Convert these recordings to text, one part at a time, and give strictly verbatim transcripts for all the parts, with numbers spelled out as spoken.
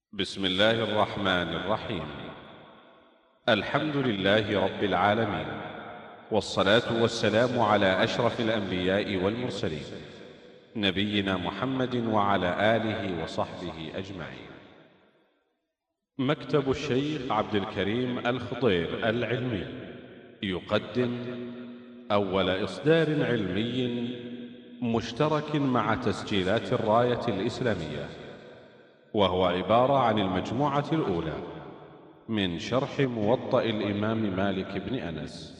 بسم الله الرحمن الرحيم. الحمد لله رب العالمين، والصلاة والسلام على أشرف الأنبياء والمرسلين، نبينا محمد وعلى آله وصحبه أجمعين. مكتب الشيخ عبد الكريم الخضير العلمي يقدم أول إصدار علمي مشترك مع تسجيلات الراية الإسلامية، وهو عبارة عن المجموعة الأولى من شرح موطأ الإمام مالك بن أنس.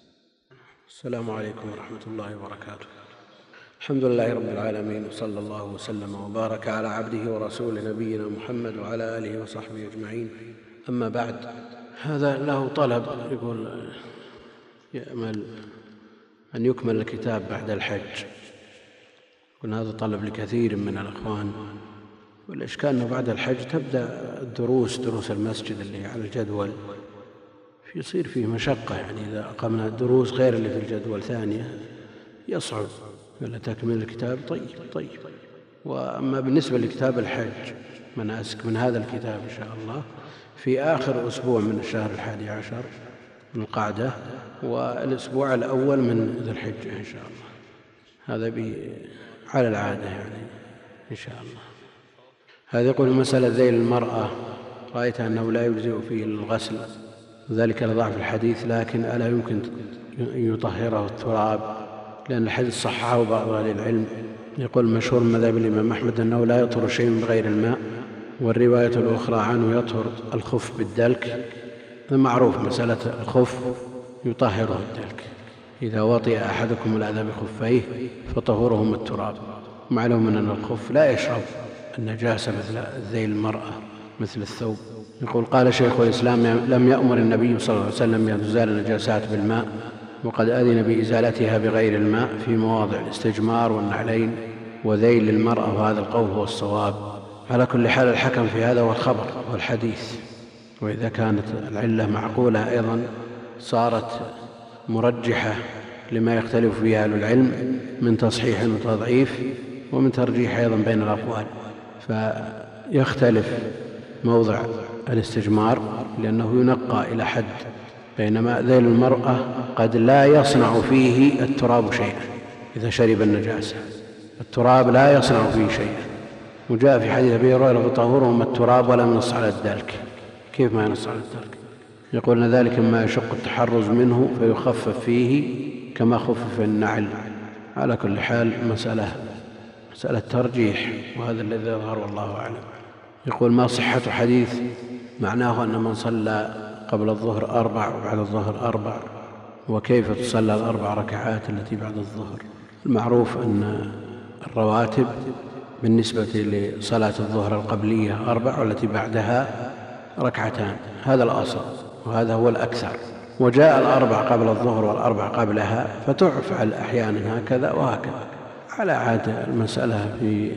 السلام عليكم ورحمة الله وبركاته. الحمد لله رب العالمين، وصلى الله وسلم وبارك على عبده ورسوله نبينا محمد وعلى آله وصحبه أجمعين. أما بعد، هذا له طلب، يقول يأمل أن يكمل الكتاب بعد الحج. قلنا هذا طلب لكثير من الأخوان، والإشكال أنه بعد الحج تبدأ الدروس دروس المسجد اللي على الجدول، يصير فيه مشقة. يعني إذا أقمنا الدروس غير اللي في الجدول ثانية يصعب ولا تكمل الكتاب. طيب طيب وأما بالنسبة لكتاب الحج مناسك من هذا الكتاب إن شاء الله في آخر أسبوع من الشهر الحادي عشر من القعدة، والأسبوع الأول من ذي الحجة إن شاء الله. هذا على العادة يعني إن شاء الله. هذا يقول مسألة ذيل المرأة، رأيت أنه لا يجزئ فيه الغسل، وذلك لضعف الحديث، لكن ألا يمكن أن يطهره التراب؟ لأن الحديث صححه بعض أهل العلم. يقول مشهور مذهب الإمام أحمد أنه لا يطهر شيء بغير الماء، والرواية الأخرى عنه يطهر الخف بالدلك. هذا معروف، مسألة الخف يطهره الدلك. إذا وطئ أحدكم الأذى بخفيه فطهورهم التراب. معلوم أن الخف لا يشرب النجاسة مثل ذيل المرأة مثل الثوب. يقول قال شيخ الإسلام لم يأمر النبي صلى الله عليه وسلم بأن تزال النجاسات بالماء، وقد أذن بإزالتها بغير الماء في مواضع الاستجمار والنعلين وذيل المرأة، وهذا القول هو الصواب. على كل حال الحكم في هذا هو الخبر والحديث، وإذا كانت العلة معقولة أيضا صارت مرجحة لما يختلف فيه أهل العلم من تصحيح وتضعيف ومن ترجيح أيضا بين الأقوال. فيختلف موضع الاستجمار لأنه ينقى إلى حد، بينما ذيل المرأة قد لا يصنع فيه التراب شيئا. إذا شرب النجاسة التراب لا يصنع فيه شيئا، وجاء في حديث أبي هريرة طهورهم التراب ولم ينص على الدلك. كيف ما ينص على الدلك؟ يقول أن ذلك ما يشق التحرز منه فيخفف فيه كما خفف النعل. على كل حال مسألة مسألة ترجيح، وهذا الذي يظهر والله أعلم. يقول ما صحة حديث معناه أن من صلى قبل الظهر أربع وبعد الظهر أربع، وكيف تصلى الأربع ركعات التي بعد الظهر؟ المعروف أن الرواتب بالنسبة لصلاة الظهر القبلية أربع، والتي بعدها ركعتان، هذا الأصل وهذا هو الأكثر. وجاء الأربع قبل الظهر والأربع قبلها فتفعل أحيانا هكذا وهكذا على عادة. المسألة في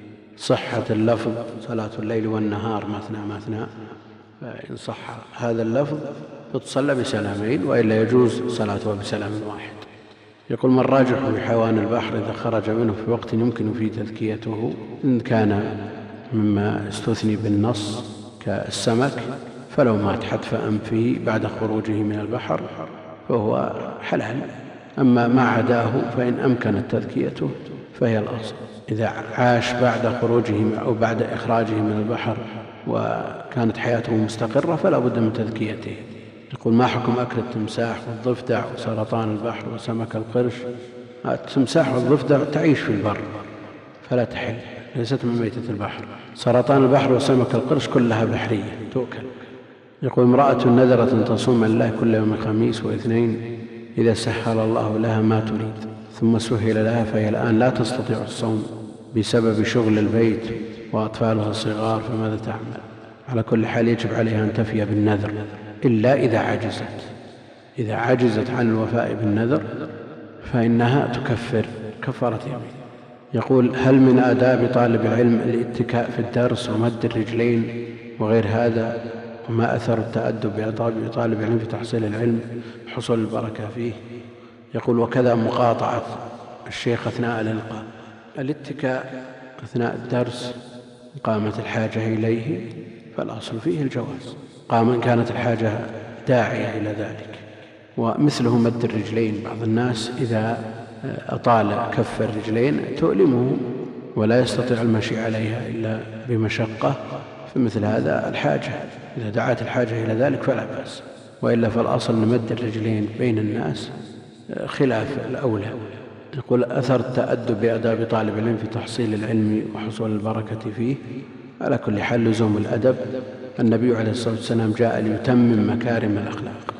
صحة اللفظ صلاة الليل والنهار مثنى مثنى، فإن صح هذا اللفظ فتصلى بسلامين، وإلا يجوز صلاتها بسلام واحد. يقول ما الراجح في حيوان البحر إذا خرج منه في وقت يمكن فيه تذكيته؟ إن كان مما استثني بالنص كالسمك فلو مات حتف أنفه بعد خروجه من البحر فهو حلال، أما ما عداه فإن أمكنت تذكيته فهي الأصل. إذا عاش بعد خروجه أو بعد إخراجه من البحر وكانت حياته مستقرة فلا بد من تذكيته. يقول ما حكم أكل التمساح والضفدع وسرطان البحر وسمك القرش؟ التمساح والضفدع تعيش في البر فلا تحل، ليست من ميتة البحر. سرطان البحر وسمك القرش كلها بحرية تؤكل. يقول امرأة نذرت أن تصوم لله كل يوم خميس واثنين إذا سهل الله لها ما تريد، ثم سهل لها فهي الآن لا تستطيع الصوم بسبب شغل البيت وأطفالها صغار، فماذا تعمل؟ على كل حال يجب عليها أن تفي بالنذر، إلا إذا عجزت. إذا عجزت عن الوفاء بالنذر فإنها تكفر كفارة يمين. يقول هل من آداب طالب العلم الاتكاء في الدرس ومد الرجلين وغير هذا؟ وما أثر التأدب بطالب العلم في تحصيل العلم حصول البركة فيه؟ يقول وكذا مقاطعة الشيخ أثناء الإلقاء. الاتكاء أثناء الدرس قامت الحاجة إليه فالأصل فيه الجواز. قام إن كانت الحاجة داعية إلى ذلك. ومثله مد الرجلين، بعض الناس إذا أطال كف الرجلين تؤلمه ولا يستطيع المشي عليها إلا بمشقة، فمثل هذا الحاجة إذا دعت الحاجة إلى ذلك فلا بأس، وإلا فالأصل نمد الرجلين بين الناس خلاف الأولى. يقول: أثر التأدب بآداب طالب العلم في تحصيل العلم وحصول البركة فيه. على كل حال لزوم الأدب، النبي عليه الصلاة والسلام جاء ليتمم مكارم الأخلاق،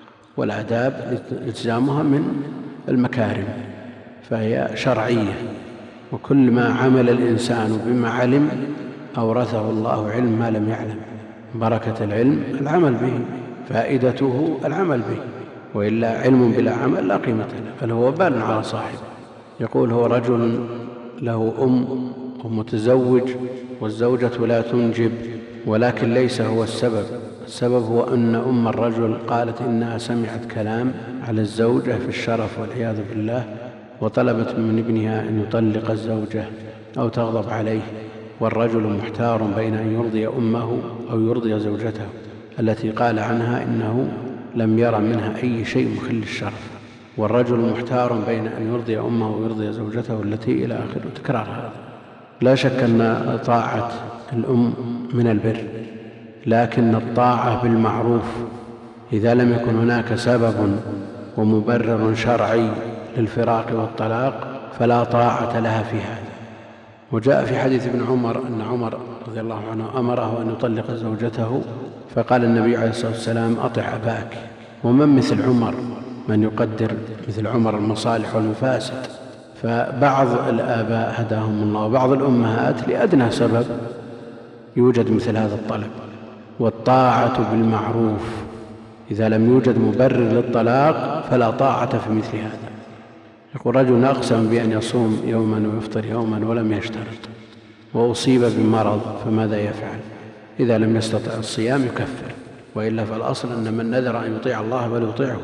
والآداب التزامها من المكارم فهي شرعية، وكل ما عمل الإنسان بما علم أورثه الله علم ما لم يعلم. بركة العلم العمل به، فائدته العمل به، وإلا علم بلا عمل لا قيمة له، بل هو وبال على صاحبه. يقول: هو رجل له أم ومتزوج والزوجة لا تنجب، ولكن ليس هو السبب. السبب هو أن أم الرجل قالت إنها سمعت كلام على الزوجة في الشرف والعياذ بالله، وطلبت من ابنها أن يطلق الزوجة أو تغضب عليه، والرجل محتار بين أن يرضي أمه أو يرضي زوجته التي قال عنها إنه لم يرى منها أي شيء مخل الشرف، والرجل محتار بين أن يرضي أمه ويرضي زوجته التي إلى آخره. تكرار هذا. لا شك أن طاعة الأم من البر، لكن الطاعة بالمعروف إذا لم يكن هناك سبب ومبرر شرعي للفراق والطلاق فلا طاعة لها في هذا. وجاء في حديث ابن عمر أن عمر رضي الله عنه أمره أن يطلق زوجته، فقال النبي عليه الصلاة والسلام: أطع أباك. ومن مثل عمر من يقدر مثل عمر المصالح والمفاسد؟ فبعض الآباء هداهم الله وبعض الأمهات لأدنى سبب يوجد مثل هذا الطلب. والطاعة بالمعروف إذا لم يوجد مبرر للطلاق فلا طاعة في مثل هذا. يقول: رجل أقسم بأن يصوم يوما ويفطر يوما ولم يشترط، وأصيب بمرض، فماذا يفعل؟ إذا لم يستطع الصيام يكفر، وإلا فالأصل أن من نذر أن يطيع الله فليطيعه.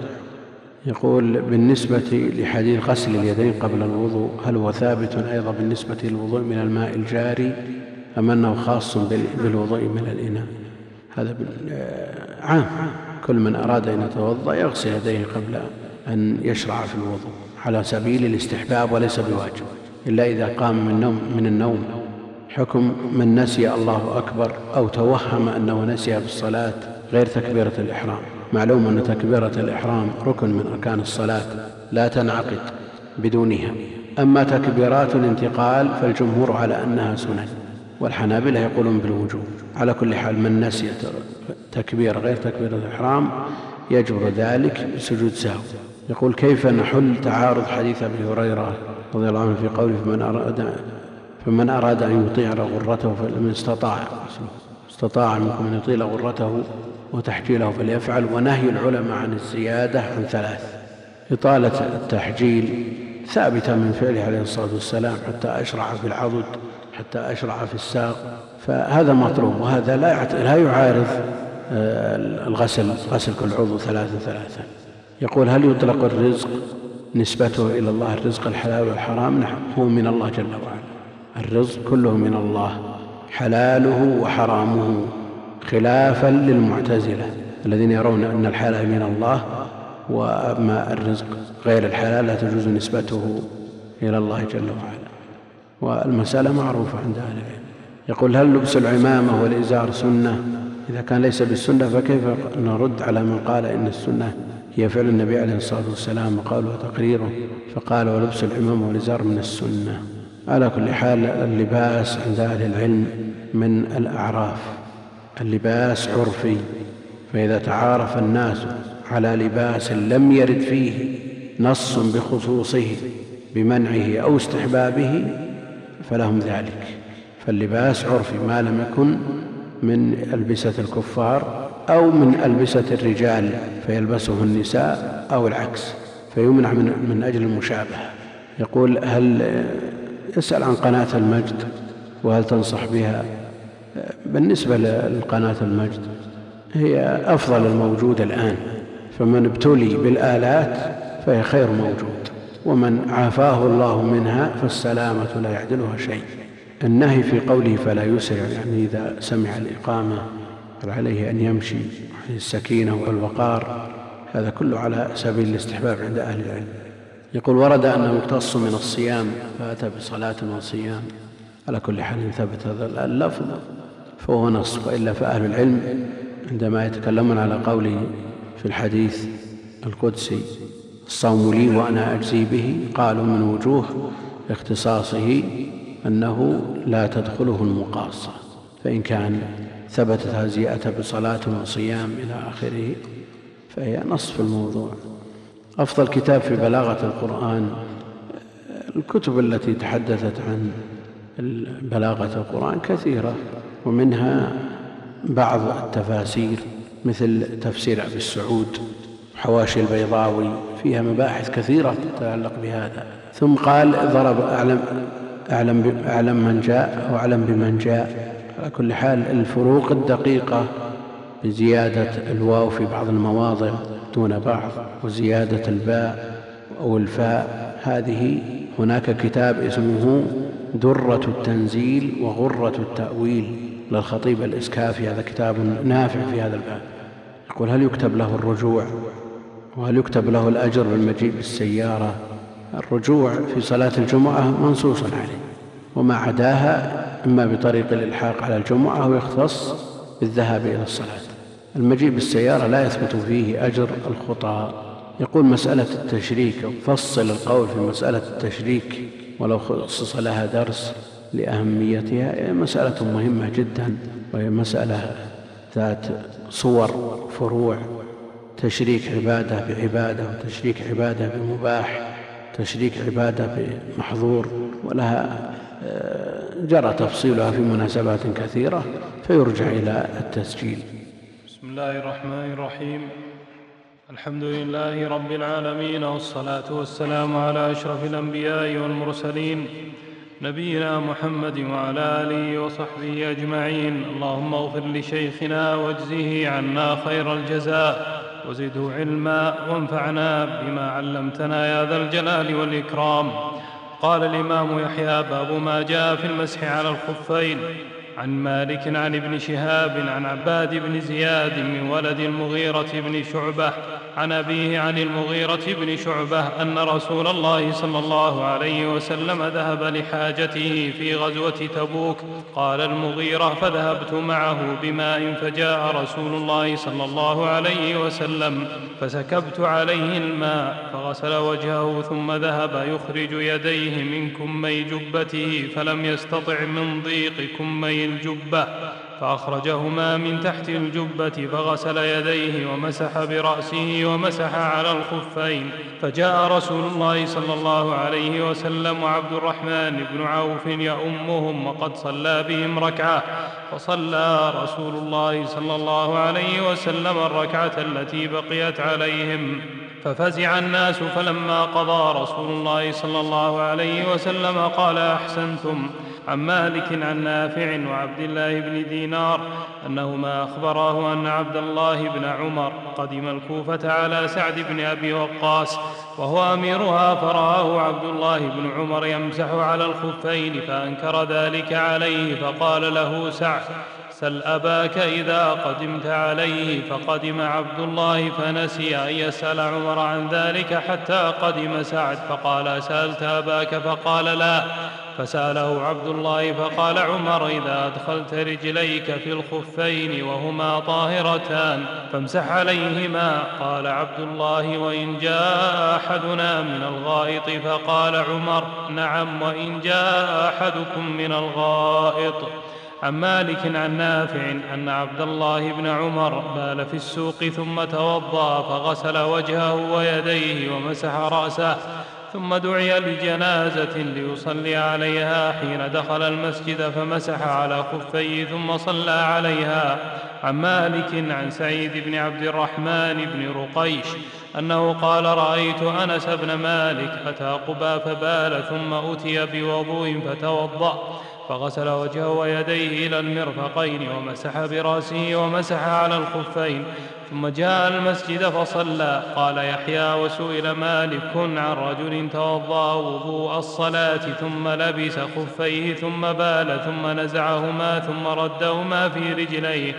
يقول: بالنسبة لحديث غسل اليدين قبل الوضوء، هل هو ثابت أيضا بالنسبة للوضوء من الماء الجاري أم أنه خاص بالوضوء من الإناء؟ هذا عام، كل من أراد أن يتوضأ يغسل يديه قبل أن يشرع في الوضوء على سبيل الاستحباب وليس بواجب، إلا إذا قام من النوم, من النوم حكم من نسي الله أكبر أو توهم أنه نسي بالصلاة غير تكبيرة الإحرام. معلوم أن تكبيرة الإحرام ركن من أركان الصلاة لا تنعقد بدونها. أما تكبيرات الانتقال فالجمهور على أنها سنن، والحنابلة يقولون بالوجوب. على كل حال من نسي تكبير غير تكبيرة الإحرام يجبر ذلك بسجود سهو. يقول: كيف نحل تعارض حديث أبي هريرة رضي الله عنه في قوله: فمن أراد, فمن أراد أن يطيع غرته فمن استطاع استطاع منكم أن يطيل غرته وتحجيله فليفعل. ونهي العلماء عن الزيادة عن ثلاث: إطالة التحجيل ثابتة من فعله عليه الصلاة والسلام حتى أشرع في العضد، حتى أشرع في الساق، فهذا مطلوب، وهذا لا يعارض الغسل غسل كل عضو ثلاثا ثلاثا. يقول: هل يطلق الرزق نسبته إلى الله الرزق الحلال والحرام؟ نعم، هو من الله جل وعلا، الرزق كله من الله حلاله وحرامه، خلافا للمعتزلة الذين يرون أن الحلال من الله، وأما الرزق غير الحلال لا تجوز نسبته إلى الله جل وعلا، والمسألة معروفة عند أهل العلم. يقول: هل لبس العمامة والإزار سنة؟ إذا كان ليس بالسنة فكيف نرد على من قال إن السنة هي فعل النبي عليه الصلاة والسلام وقوله وتقريره، فقال: ولبس العمامة والإزار من السنة. على كل حال اللباس عند أهل العلم من الأعراف، اللباس عرفي، فإذا تعارف الناس على لباس لم يرد فيه نص بخصوصه بمنعه أو استحبابه فلهم ذلك. فاللباس عرفي ما لم يكن من ألبسة الكفار أو من ألبسة الرجال فيلبسه النساء أو العكس، فيمنع من, من أجل المشابهة. يقول: هل يسأل عن قناة المجد وهل تنصح بها؟ بالنسبة للقناة المجد هي أفضل الموجود الآن، فمن ابتلي بالآلات فهي خير موجود، ومن عافاه الله منها فالسلامة لا يعدلها شيء. النهي في قوله فلا يسرع، يعني إذا سمع الإقامة فعليه أن يمشي السكينة والوقار، هذا كله على سبيل الاستحباب عند أهل العلم. يقول ورد أنه يقتص من الصيام فأتى بصلاة وصيام، على كل حال ثبت هذا اللفظ فهو نص، وإلا فأهل العلم عندما يتكلمون على قوله في الحديث القدسي الصوم لي وأنا أجزي به، قالوا من وجوه اختصاصه أنه لا تدخله المقاصة، فإن كان ثبتت هذه أتى بصلاة وصيام إلى آخره فهي نصف الموضوع. أفضل كتاب في بلاغة القرآن الكتب التي تحدثت عن بلاغة القرآن كثيرة، ومنها بعض التفاسير مثل تفسير أبي السعود وحواشي البيضاوي، فيها مباحث كثيرة تتعلق بهذا. ثم قال ضرب أعلم, أعلم, أعلم من جاء أو أعلم بمن جاء. على كل حال الفروق الدقيقة بزيادة الواو في بعض المواضع دون بعض وزيادة الباء أو الفاء، هذه هناك كتاب اسمه درة التنزيل وغرة التأويل للخطيب الإسكافي، هذا كتاب نافع في هذا الباب. يقول هل يكتب له الرجوع وهل يكتب له الأجر بالمجيء بالسيارة؟ الرجوع في صلاة الجمعة منصوص عليه، وما عداها إما بطريق الإلحاق على الجمعة أو يختص بالذهاب إلى الصلاة. المجيء بالسيارة لا يثبت فيه أجر الخطى. يقول مسألة التشريك، فصل القول في مسألة التشريك ولو خصص لها درس لأهميتها، مسألة مهمة جدا، وهي مسألة ذات صور فروع، تشريك عبادة بعبادة، وتشريك عبادة بمباح، تشريك عبادة بمحظور، ولها جرى تفصيلها في مناسبات كثيرة، فيرجع إلى التسجيل. بسم الله الرحمن الرحيم. الحمد لله رب العالمين، والصلاة والسلام على أشرف الأنبياء والمرسلين نبينا محمد وعلى آله وصحبه أجمعين. اللهم اغفر لشيخنا واجزه عنا خير الجزاء وزده علما وانفعنا بما علمتنا يا ذا الجلال والإكرام. قال الإمام يحيى: باب ما جاء في المسح على الخفين. عن مالك عن ابن شهاب عن عباد بن زياد من ولد المغيرة بن شعبة عن أبيه عن المغيرة بن شعبة أن رسول الله صلى الله عليه وسلم ذهب لحاجته في غزوة تبوك. قال المغيرة: فذهبت معه بماء فجاء رسول الله صلى الله عليه وسلم فسكبت عليه الماء فغسل وجهه ثم ذهب يخرج يديه من كمي جبته فلم يستطع من ضيق كمي الجبة فأخرجهما من تحت الجبة فغسل يديه ومسح برأسه ومسح على الخفين. فجاء رسول الله صلى الله عليه وسلم وعبد الرحمن بن عوف يؤمهم وقد صلى بهم ركعة، فصلى رسول الله صلى الله عليه وسلم الركعة التي بقيت عليهم، ففزع الناس. فلما قضى رسول الله صلى الله عليه وسلم قال: أحسنتم. عن مالك عن نافع وعبد الله بن دينار أنهما أخبراه أن عبد الله بن عمر قدم الكوفة على سعد بن أبي وقاص وهو أميرها، فرآه عبد الله بن عمر يمسح على الخفين فأنكر ذلك عليه، فقال له سعد: سل أباك إذا قدمت عليه. فقدم عبد الله فنسي أن يسأل عمر عن ذلك حتى قدم سعد، فقال: سألت أباك؟ فقال: لا. فسأله عبد الله فقال عمر: إذا أدخلت رجليك في الخفين وهما طاهرتان فامسح عليهما. قال عبد الله: وإن جاء أحدنا من الغائط؟ فقال عمر: نعم، وإن جاء أحدكم من الغائط. عن مالك عن نافع أن عبد الله بن عمر بال في السوق ثم توضأ فغسل وجهه ويديه ومسح رأسه، ثم دعي لجنازة ليصلي عليها حين دخل المسجد فمسح على خفيه ثم صلى عليها. عن مالك عن سعيد بن عبد الرحمن بن رقيش أنه قال: رأيت أنس بن مالك أتى قباء فبال ثم أتي بوضوء فتوضأ فغسل وجهه ويديه إلى المرفقين ومسح برأسه ومسح على الخفين، ثم جاء المسجد فصلى. قال يحيى: وسئل مالك عن رجل توضأ وضوء الصلاة ثم لبس خفيه ثم بال ثم نزعهما ثم ردهما في رجليه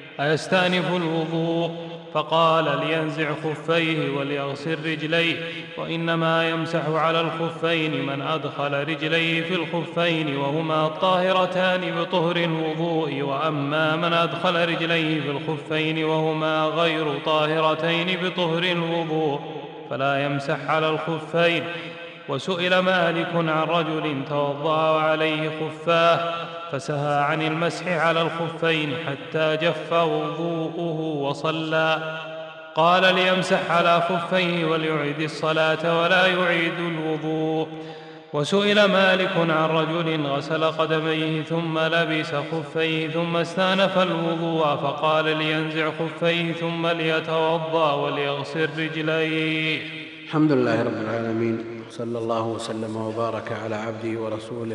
أيستأنف الوضوء؟ فقال: لينزع خفيه وليغسل رجليه، وإنما يمسح على الخفين من أدخل رجليه في الخفين وهما طاهرتان بطهر الوضوء، وأما من أدخل رجليه في الخفين وهما غير طاهرتين بطهر الوضوء فلا يمسح على الخفين. وسئل مالك عن رجل توضأ وعليه خفاه فسهى عن المسح على الخفين حتى جف وضوءه وصلى. قال: ليمسح على خفيه وليعيد الصلاة ولا يعيد الوضوء. وسئل مالك عن رجل غسل قدميه ثم لبس خفيه ثم استأنف الوضوء فقال: لينزع خفيه ثم ليتوضأ وليغسل رجليه. الحمد لله رب العالمين، صلى الله وسلم وبارك على عبده ورسوله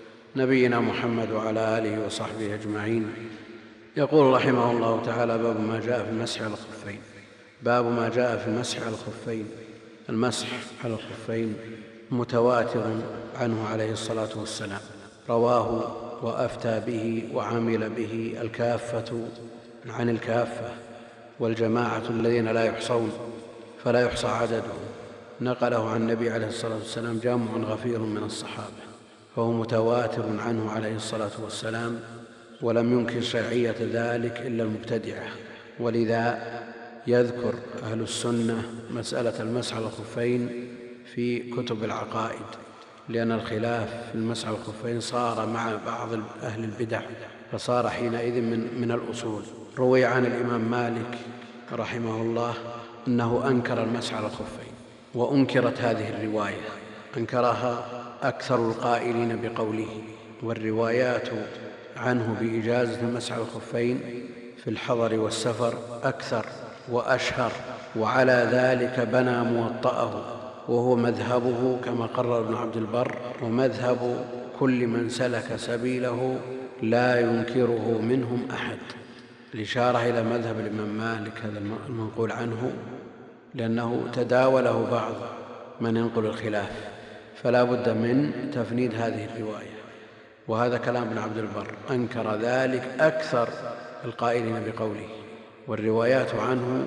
نبينا محمد وعلى آله وصحبه أجمعين. يقول رحمه الله تعالى: باب ما جاء في المسح على الخفين. باب ما جاء في المسح على الخفين. المسح على الخفين متواتر عنه عليه الصلاة والسلام، رواه وأفتى به وعمل به الكافة عن الكافة والجماعة الذين لا يحصون فلا يحصى عددهم، نقله عن النبي عليه الصلاة والسلام جامع غفير من الصحابة، فهو متواتر عنه عليه الصلاة والسلام، ولم ينكر شرعية ذلك إلا المبتدعة. ولذا يذكر أهل السنة مسألة المسح على الخفين في كتب العقائد، لأن الخلاف في المسح على الخفين صار مع بعض أهل البدع، فصار حينئذ من, من الأصول. روي عن الإمام مالك رحمه الله أنه أنكر المسح على الخفين، وأنكرت هذه الرواية، أنكرها أكثر القائلين بقوله. والروايات عنه بإجازة المسح على الخفين في الحضر والسفر أكثر وأشهر، وعلى ذلك بنى موطأه، وهو مذهبه كما قرر ابن عبد البر، ومذهب كل من سلك سبيله لا ينكره منهم أحد. الإشارة إلى مذهب الإمام مالك هذا المنقول عنه، لأنه تداوله بعض من ينقل الخلاف، فلا بد من تفنيد هذه الرواية. وهذا كلام ابن عبد البر، أنكر ذلك أكثر القائلين بقوله. والروايات عنه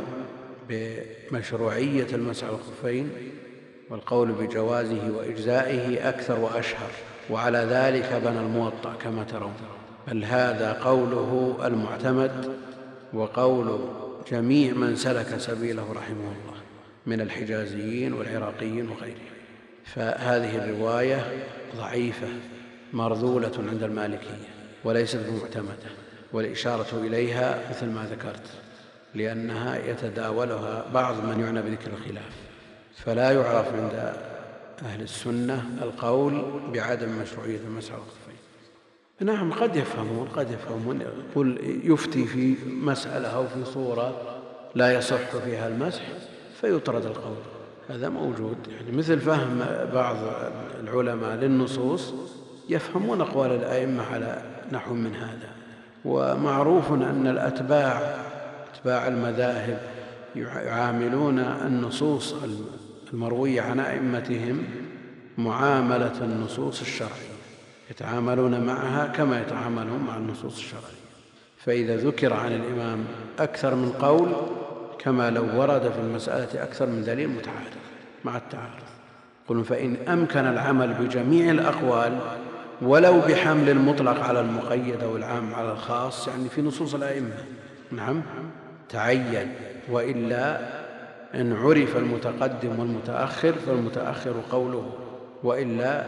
بمشروعية المسح على الخفين والقول بجوازه وإجزائه أكثر وأشهر، وعلى ذلك بنى الموطأ كما ترون. بل هذا قوله المعتمد وقول جميع من سلك سبيله رحمه الله من الحجازيين والعراقيين وغيرهم. فهذه الرواية ضعيفة مرذولة عند المالكية وليست بمعتمدة، والإشارة إليها مثل ما ذكرت لأنها يتداولها بعض من يعنى بذكر الخلاف، فلا يعرف عند أهل السنة القول بعدم مشروعية المسح على الخفين. نعم، قد يفهمون قد يفهمون يقول يفتي في مسألة أو في صورة لا يصح فيها المسح فيطرد القول، هذا موجود. يعني مثل فهم بعض العلماء للنصوص، يفهمون أقوال الأئمة على نحو من هذا. ومعروف أن الأتباع أتباع المذاهب يعاملون النصوص المروية عن أئمتهم معاملة النصوص الشرعية، يتعاملون معها كما يتعاملون مع النصوص الشرعية. فإذا ذكر عن الإمام أكثر من قول كما لو ورد في المسألة أكثر من دليل متعارض مع التعارض، قل فإن أمكن العمل بجميع الأقوال ولو بحمل المطلق على المقيد أو العام على الخاص، يعني في نصوص الأئمة، نعم تعين. وإلا إن عرف المتقدم والمتأخر فالمتأخر قوله، وإلا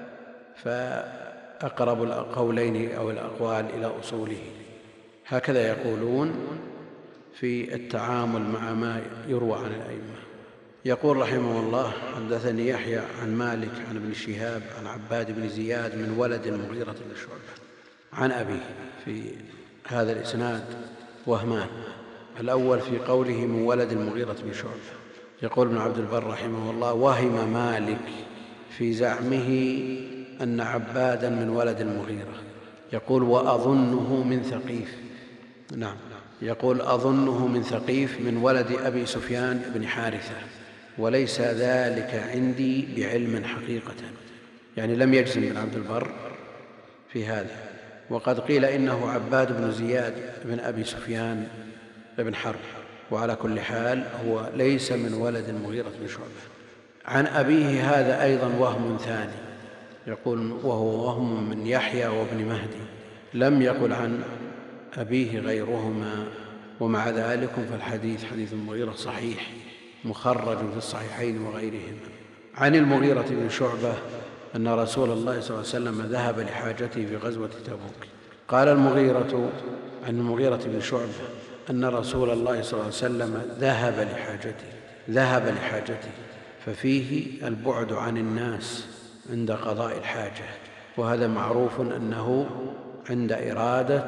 فأقرب القولين أو الأقوال إلى أصوله. هكذا يقولون في التعامل مع ما يروى عن الأئمة. يقول رحمه الله: حدثني يحيى عن مالك عن ابن شهاب عن عباد بن زياد من ولد المغيرة بن شعبة عن أبيه. في هذا الإسناد وهمان، الأول في قوله من ولد المغيرة بن شعبة. يقول ابن عبد البر رحمه الله: وهم مالك في زعمه أن عبادا من ولد المغيرة، يقول وأظنه من ثقيف. نعم، يقول أظنه من ثقيف من ولد أبي سفيان بن حارثة، وليس ذلك عندي بعلم حقيقة، يعني لم يجزم بن عبد البر في هذا. وقد قيل إنه عباد بن زياد بن أبي سفيان بن حرب، وعلى كل حال هو ليس من ولد المغيرة بن شعبة. عن أبيه هذا أيضا وهم ثاني، يقول وهو وهم من يحيى وابن مهدي، لم يقل عن أبيه غيرهما. ومع ذلك فالحديث حديث المغيرة صحيح مخرج في الصحيحين وغيرهما. عن المغيرة بن شعبة أن رسول الله صلى الله عليه وسلم ذهب لحاجته في غزوة تبوك. قال المغيرة عن المغيرة بن شعبة أن رسول الله صلى الله عليه وسلم ذهب لحاجته ذهب لحاجته ففيه البعد عن الناس عند قضاء الحاجة، وهذا معروف أنه عند إرادة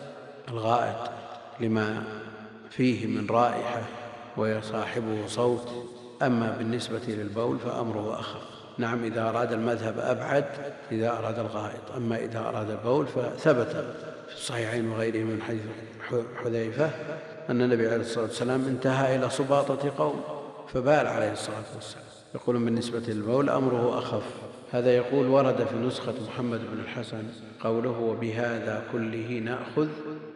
الغائط لما فيه من رائحة ويصاحبه صوت. أما بالنسبة للبول فأمره أخف. نعم، إذا أراد المذهب أبعد إذا أراد الغائط، أما إذا أراد البول فثبت في الصحيحين وغيره من حديث حذيفة أن النبي عليه الصلاة والسلام انتهى إلى سباطة قوم فبال عليه الصلاة والسلام. يقول بالنسبة للبول أمره أخف. هذا يقول ورد في نسخة محمد بن الحسن قوله وبهذا كله نأخذ،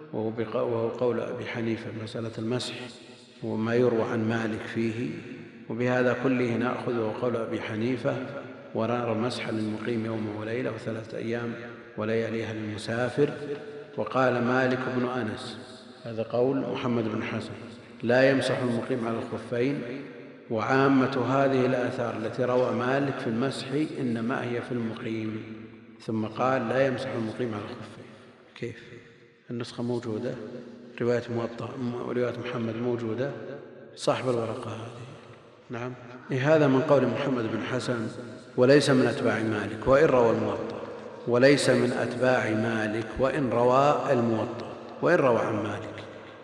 وهو قول أبي حنيفة مسألة المسح وما يروى عن مالك فيه. وبهذا كله نأخذ وهو قول أبي حنيفة، ونرى المسح للمقيم يوم وليلة وثلاثة أيام ولياليها للمسافر. وقال مالك بن أنس، هذا قول محمد بن الحسن، لا يمسح المقيم على الخفين. وعامة هذه الآثار التي روى مالك في المسح إنما هي في المقيم. ثم قال لا يمسح المقيم على الخفين. كيف؟ النسخة موجودة، رواية موطأ ورواية محمد موجودة، صاحب الورقة هذه. نعم، هذا من قول محمد بن حسن وليس من أتباع مالك وإن روى الموطأ، وليس من أتباع مالك وإن روى الموطأ وإن روى عن مالك.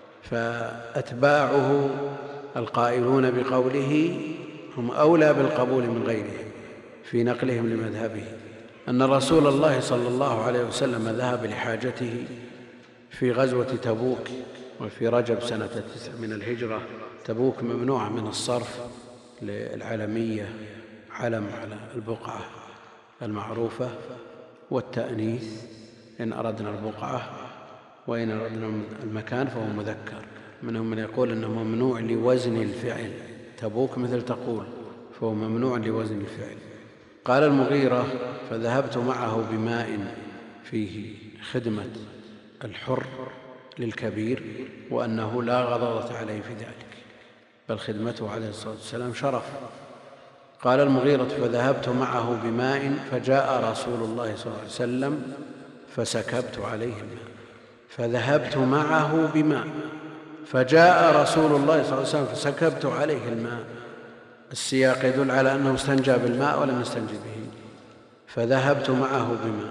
فأتباعه القائلون بقوله هم أولى بالقبول من غيرهم في نقلهم لمذهبه. أن رسول الله صلى الله عليه وسلم ذهب لحاجته في غزوة تبوك وفي رجب سنة تسع من الهجرة. تبوك ممنوعة من الصرف للعلمية، علم على البقعة المعروفة، والتأنيث إن أردنا البقعة، وإن أردنا المكان فهو مذكر. منهم من يقول أنه ممنوع لوزن الفعل، تبوك مثل تقول، فهو ممنوع لوزن الفعل. قال المغيرة فذهبت معه بماء فيه خدمة الحر للكبير، وأنه لا غضاضة عليه في ذلك، بل خدمته عليه الصلاة والسلام شرف. قال المغيرة فذهبت معه بماء فجاء رسول الله صلى الله عليه وسلم فسكبت عليه الماء. فذهبت معه بماء فجاء رسول الله صلى الله عليه وسلم فسكبت عليه الماء. السياق يدل على أنه استنجى بالماء ولم يستنجي به. فذهبت معه بماء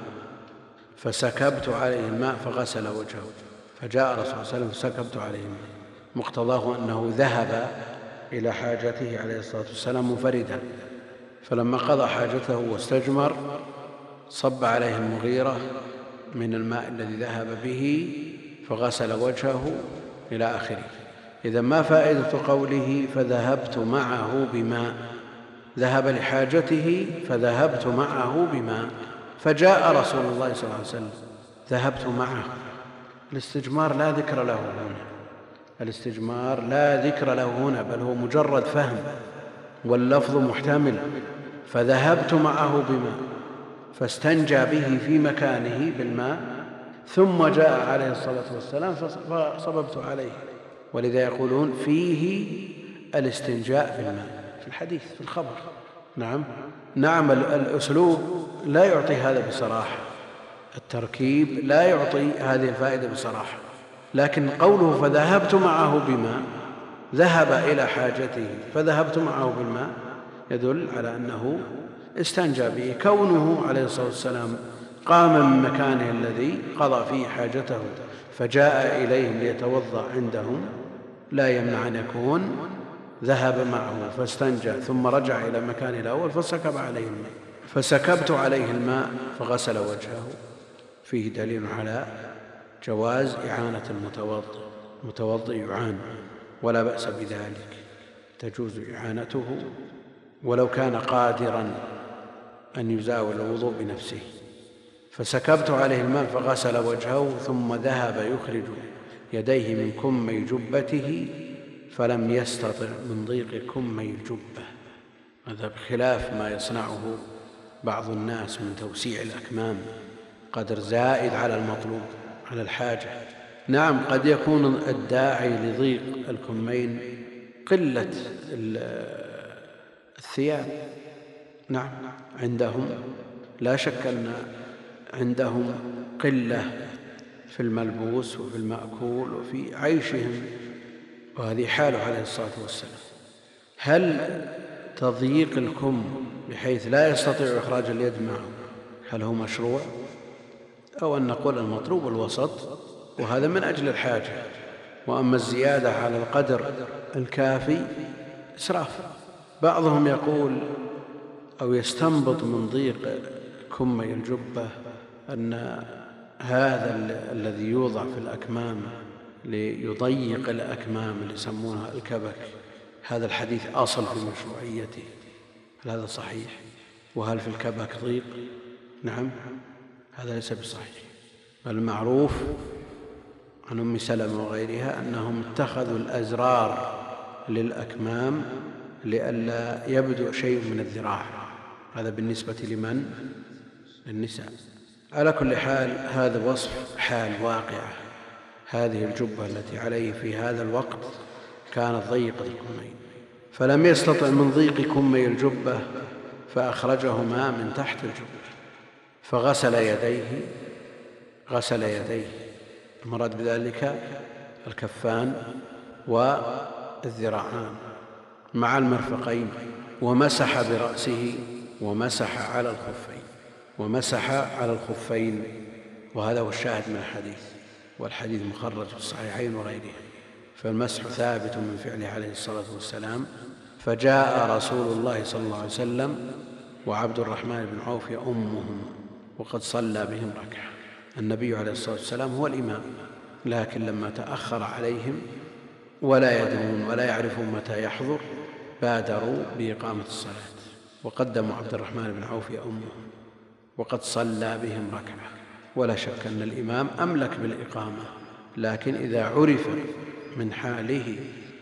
فسكبت عليه الماء فغسل وجهه. فجاء رسول الله صلى الله عليه وسلم فسكبت عليه الماء، مقتضاه أنه ذهب إلى حاجته عليه الصلاة والسلام منفردا. فلما قضى حاجته واستجمر صب عليه المغيرة من الماء الذي ذهب به فغسل وجهه إلى آخره. إذا ما فائدة قوله فذهبت معه بماء؟ ذهب لحاجته فذهبت معه بماء، فجاء رسول الله صلى الله عليه وسلم ذهبت معه. الاستجمار لا ذكر له هنا، الاستجمار لا ذكر له هنا، بل هو مجرد فهم واللفظ محتمل. فذهبت معه بماء فاستنجى به في مكانه بالماء، ثم جاء عليه الصلاة والسلام فصببت عليه. ولذا يقولون فيه الاستنجاء بالماء في الحديث في الخبر. نعم نعم الأسلوب لا يعطي هذا بصراحة، التركيب لا يعطي هذه الفائدة بصراحة، لكن قوله فذهبت معه بماء، ذهب إلى حاجته فذهبت معه بالماء، يدل على أنه استنجى به. كونه عليه الصلاة والسلام قام من مكانه الذي قضى فيه حاجته فجاء إليهم ليتوضأ عندهم لا يمنع أن يكون ذهب معه فاستنجى ثم رجع إلى مكانه الأول فسكب عليه الماء. فسكبت عليه الماء فغسل وجهه. فيه دليل على جواز إعانة المتوضئ، المتوضئ يعان ولا بأس بذلك، تجوز إعانته ولو كان قادرا أن يزاول الوضوء بنفسه. فسكبت عليه الماء فغسل وجهه ثم ذهب يخرج يديه من كمي جبته فلم يستطع من ضيق كمي الجبة. هذا بخلاف ما يصنعه بعض الناس من توسيع الأكمام قدر زائد على المطلوب على الحاجة. نعم قد يكون الداعي لضيق الكمين قلة الثياب، نعم عندهم لا شك أن عندهم قلة في الملبوس وفي المأكول وفي عيشهم، وهذه حاله عليه الصلاة والسلام. هل تضييق الكم بحيث لا يستطيع إخراج اليد معه هل هو مشروع، أو أن نقول المطلوب الوسط وهذا من أجل الحاجة، وأما الزيادة على القدر الكافي إسراف. بعضهم يقول أو يستنبط من ضيق كمي الجبة أن هذا الذي يوضع في الأكمام ليضيق الأكمام اللي يسمونها الكبك، هذا الحديث أصل في مشروعيته. هل هذا صحيح؟ وهل في الكبك ضيق؟ نعم هذا ليس بصحيح. المعروف عن أم سلمة وغيرها أنهم اتخذوا الأزرار للأكمام لئلا يبدو شيء من الذراع، هذا بالنسبة لمن؟ للنساء. على كل حال هذا وصف حال واقعة. هذه الجبة التي عليه في هذا الوقت كانت ضيقة الكمين، فلم يستطع من ضيق كمي الجبة فأخرجهما من تحت الجبة فغسل يديه غسل يديه المراد بذلك الكفان والذراعان مع المرفقين، ومسح برأسه ومسح على الخفين ومسح على الخفين وهذا هو الشاهد من الحديث، والحديث مخرج في الصحيحين وغيرها. فالمسح ثابت من فعله عليه الصلاة والسلام. فجاء رسول الله صلى الله عليه وسلم وعبد الرحمن بن عوف يؤمهم وقد صلى بهم ركعة. النبي عليه الصلاة والسلام هو الإمام، لكن لما تأخر عليهم ولا يدرون ولا يعرفون متى يحضر بادروا بإقامة الصلاة، وقدموا عبد الرحمن بن عوف يؤمهم وقد صلى بهم ركعة. ولا شك أن الإمام أملك بالإقامة، لكن إذا عرف من حاله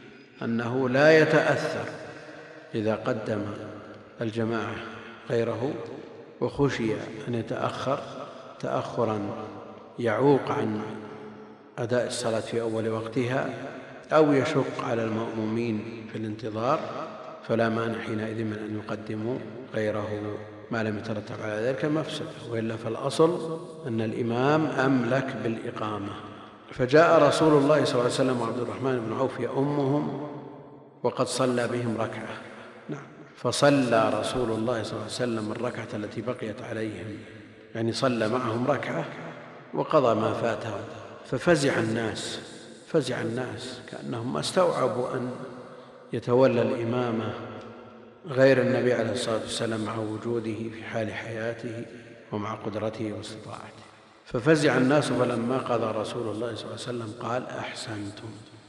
أنه لا يتأثر إذا قدم الجماعة غيره وخشي أن يتأخر تأخرا يعوق عن أداء الصلاة في أول وقتها أو يشق على المأمومين في الانتظار، فلا مانع حينئذ من أن يقدموا غيره ما لم يترتب على ذلك المفسدة، وإلا فالأصل أن الإمام أملك بالإقامة. فجاء رسول الله صلى الله عليه وسلم وعبد الرحمن بن عوف يؤمهم وقد صلى بهم ركعة. نعم فصلى رسول الله صلى الله عليه وسلم الركعة التي بقيت عليهم، يعني صلى معهم ركعة وقضى ما فاتهم. ففزع الناس فزع الناس كأنهم ما استوعبوا أن يتولى الإمامة غير النبي عليه الصلاة والسلام مع وجوده في حال حياته ومع قدرته واستطاعته. ففزع الناس، فلما قضى رسول الله صلى الله عليه وسلم قال أحسنتم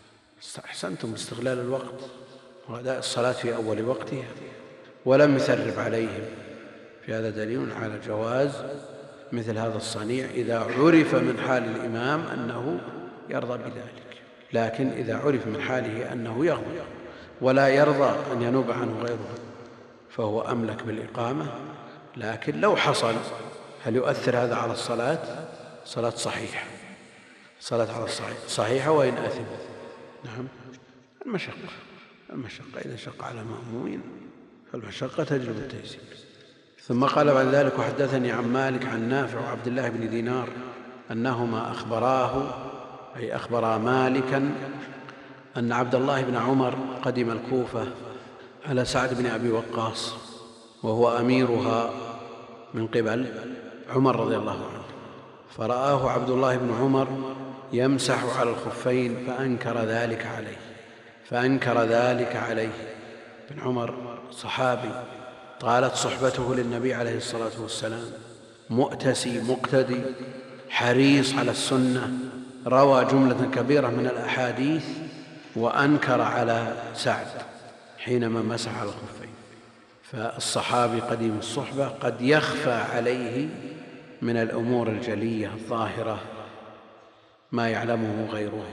أحسنتم استغلال الوقت وأداء الصلاة في أول وقتها، ولم يثرب عليهم. في هذا دليل على جواز مثل هذا الصنيع إذا عرف من حال الإمام أنه يرضى بذلك، لكن إذا عرف من حاله أنه يغضب ولا يرضى أن ينوب عنه غيره فهو أملك بالإقامة. لكن لو حصل هل يؤثر هذا على الصلاة؟ صلاة صحيحة، صلاة على الصحيح صحيحة وإن أثم. نعم المشقة المشقة إذا شق على مأمومين فالمشقة تجلب التيسير. ثم قال بعد ذلك وحدثني عن مالك عن نافع وعبد الله بن دينار أنهما أخبراه أي أخبرا مالكا أن عبد الله بن عمر قدم الكوفة على سعد بن أبي وقاص وهو أميرها من قبل عمر رضي الله عنه، فرآه عبد الله بن عمر يمسح على الخفين فأنكر ذلك عليه فأنكر ذلك عليه. بن عمر صحابي طالت صحبته للنبي عليه الصلاة والسلام، مؤتسي مقتدي حريص على السنة، روى جملة كبيرة من الأحاديث وأنكر على سعد حينما مسح على الخفين. فالصحابي قديم الصحبة قد يخفى عليه من الأمور الجلية الظاهرة ما يعلمه غيره.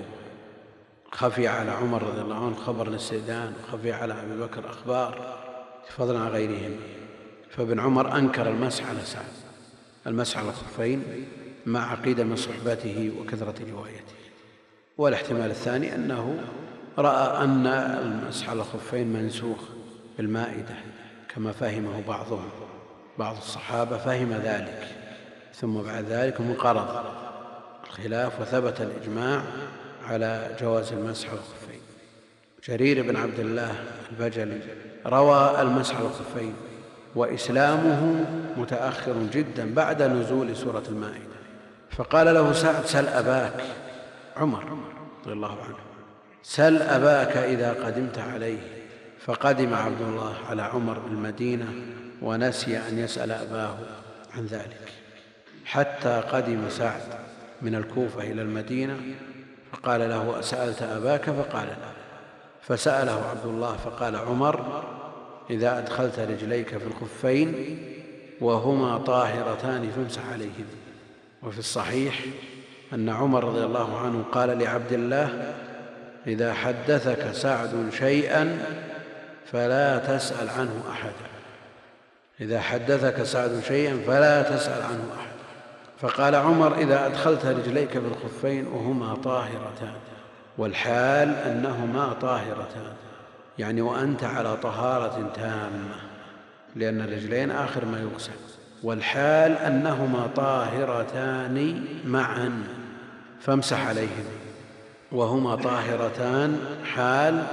خفي على عمر رضي الله عنه خبر الاستئذان، وخفي على أبي بكر أخبار، فضلا عن غيرهم. فابن عمر أنكر المسح على سعد، المسح على الخفين مع قدم صحبته وكثرة روايته. والاحتمال الثاني أنه رأى أن المسح على الخفين منسوخ بالمائدة كما فهمه بعضهم، بعض الصحابة فهم ذلك، ثم بعد ذلك انقرض الخلاف وثبت الإجماع على جواز المسح على الخفين. جرير بن عبد الله البجلي روى المسح على الخفين، وإسلامه متأخر جدا بعد نزول سورة المائدة. فقال له سعد: سل أباك، عمر رضي الله عنه، سل أباك إذا قدمت عليه. فقدم عبد الله على عمر المدينة ونسي أن يسأل أباه عن ذلك، حتى قدم سعد من الكوفة إلى المدينة فقال له: أسألت أباك؟ فقال لا. فسأله عبد الله فقال عمر: إذا أدخلت رجليك في الخفين وهما طاهرتان فامسح عليهم. وفي الصحيح أن عمر رضي الله عنه قال لعبد الله: إذا حدثك سعد شيئا فلا تسأل عنه أحدا، إذا حدثك سعد شيئا فلا تسأل عنه أحدا. فقال عمر: إذا أدخلت رجليك في الخفين وهما طاهرتان، والحال أنهما طاهرتان، يعني وأنت على طهارة تامة، لأن الرجلين آخر ما يغسل، والحال أنهما طاهرتان معا فامسح عليهم، وهما طاهرتان حال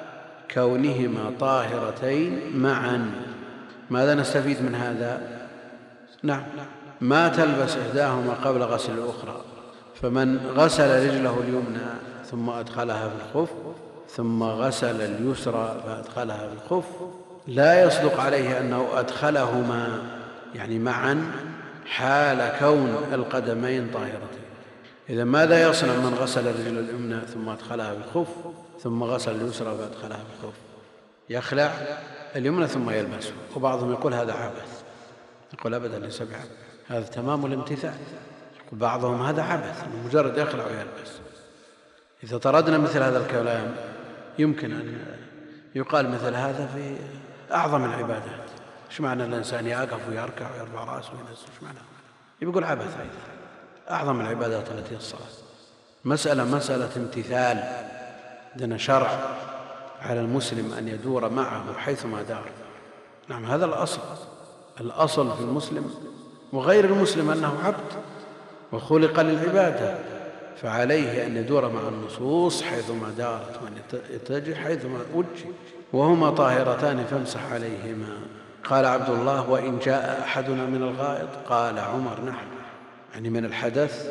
كونهما طاهرتين معا. ماذا نستفيد من هذا؟ نعم، ما تلبس إحداهما قبل غسل الأخرى. فمن غسل رجله اليمنى ثم أدخلها في الخف ثم غسل اليسرى فأدخلها في الخف لا يصدق عليه أنه أدخلهما يعني معا حال كون القدمين طاهرتين. إذا ماذا يصنع من غسل الرجل اليمنى ثم أدخلها في الخف ثم غسل اليسرى فأدخلها في الخف؟ يخلع اليمنى ثم يلبسه. وبعضهم يقول هذا عبث، يقول أبدا ليس بعبث، هذا تمام الامتثال. بعضهم هذا عبث، مجرد يخلع ويلبس. إذا طردنا مثل هذا الكلام يمكن أن يقال مثل هذا في أعظم العبادات. ايش معنى الإنسان يقف ويركع ويرفع رأسه وينزل؟ ايش معنى؟ يقول عبث. أيضا أعظم العبادات التي الصلاة، مسألة مسألة امتثال. عندنا شرع على المسلم أن يدور معه حيثما دار. نعم، هذا الأصل، الأصل في المسلم وغير المسلم أنه عبد وخلق للعبادة، فعليه أن يدور مع النصوص حيثما دارت وأن يتجه حيثما وجه. وهما طاهرتان فامسح عليهما. قال عبد الله: وإن جاء أحدنا من الغائط؟ قال عمر: نعم، يعني من الحدث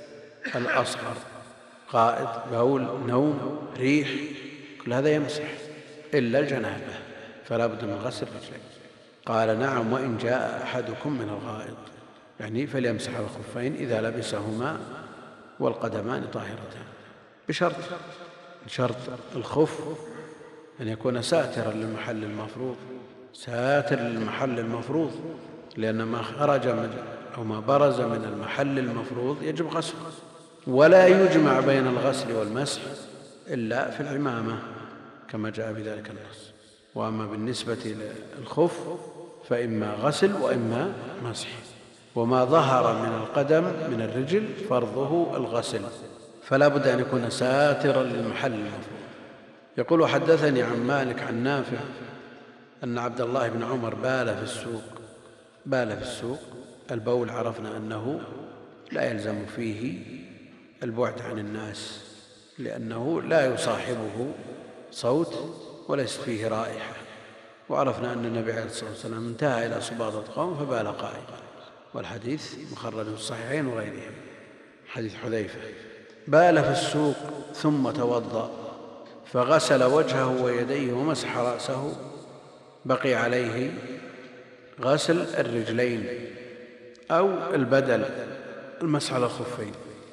الأصغر، غائط، بول، نوم، ريح، كل هذا يمسح إلا الجنابة فلا بد من غسل رجليه. قال: نعم، وإن جاء أحدكم من الغائط، يعني فليمسح الخفين إذا لبسهما والقدمان طاهرتان، بشرط شرط الخف أن يكون ساترا للمحل المفروض، ساتر للمحل المفروض، لأن ما خرج من أو ما برز من المحل المفروض يجب غسله. ولا يجمع بين الغسل والمسح إلا في العمامة كما جاء بذلك النص. وأما بالنسبة للخف فإما غسل وإما مسح. وما ظهر من القدم من الرجل فرضه الغسل، فلا بد أن يكون ساترا للمحل المفروض. يقول: حدثني عن مالك عن نافع أن عبد الله بن عمر بال في السوق. بال في السوق، البول عرفنا أنه لا يلزم فيه البعد عن الناس، لأنه لا يصاحبه صوت وليس فيه رائحة. وعرفنا أن النبي عليه الصلاة والسلام انتهى إلى سباطة قوم فبال قائما، والحديث مخرج في الصحيحين وغيرهم، حديث حذيفة. بال في السوق ثم توضأ فغسل وجهه ويديه ومسح رأسه، بقي عليه غسل الرجلين أو البدل المسح على الخفين.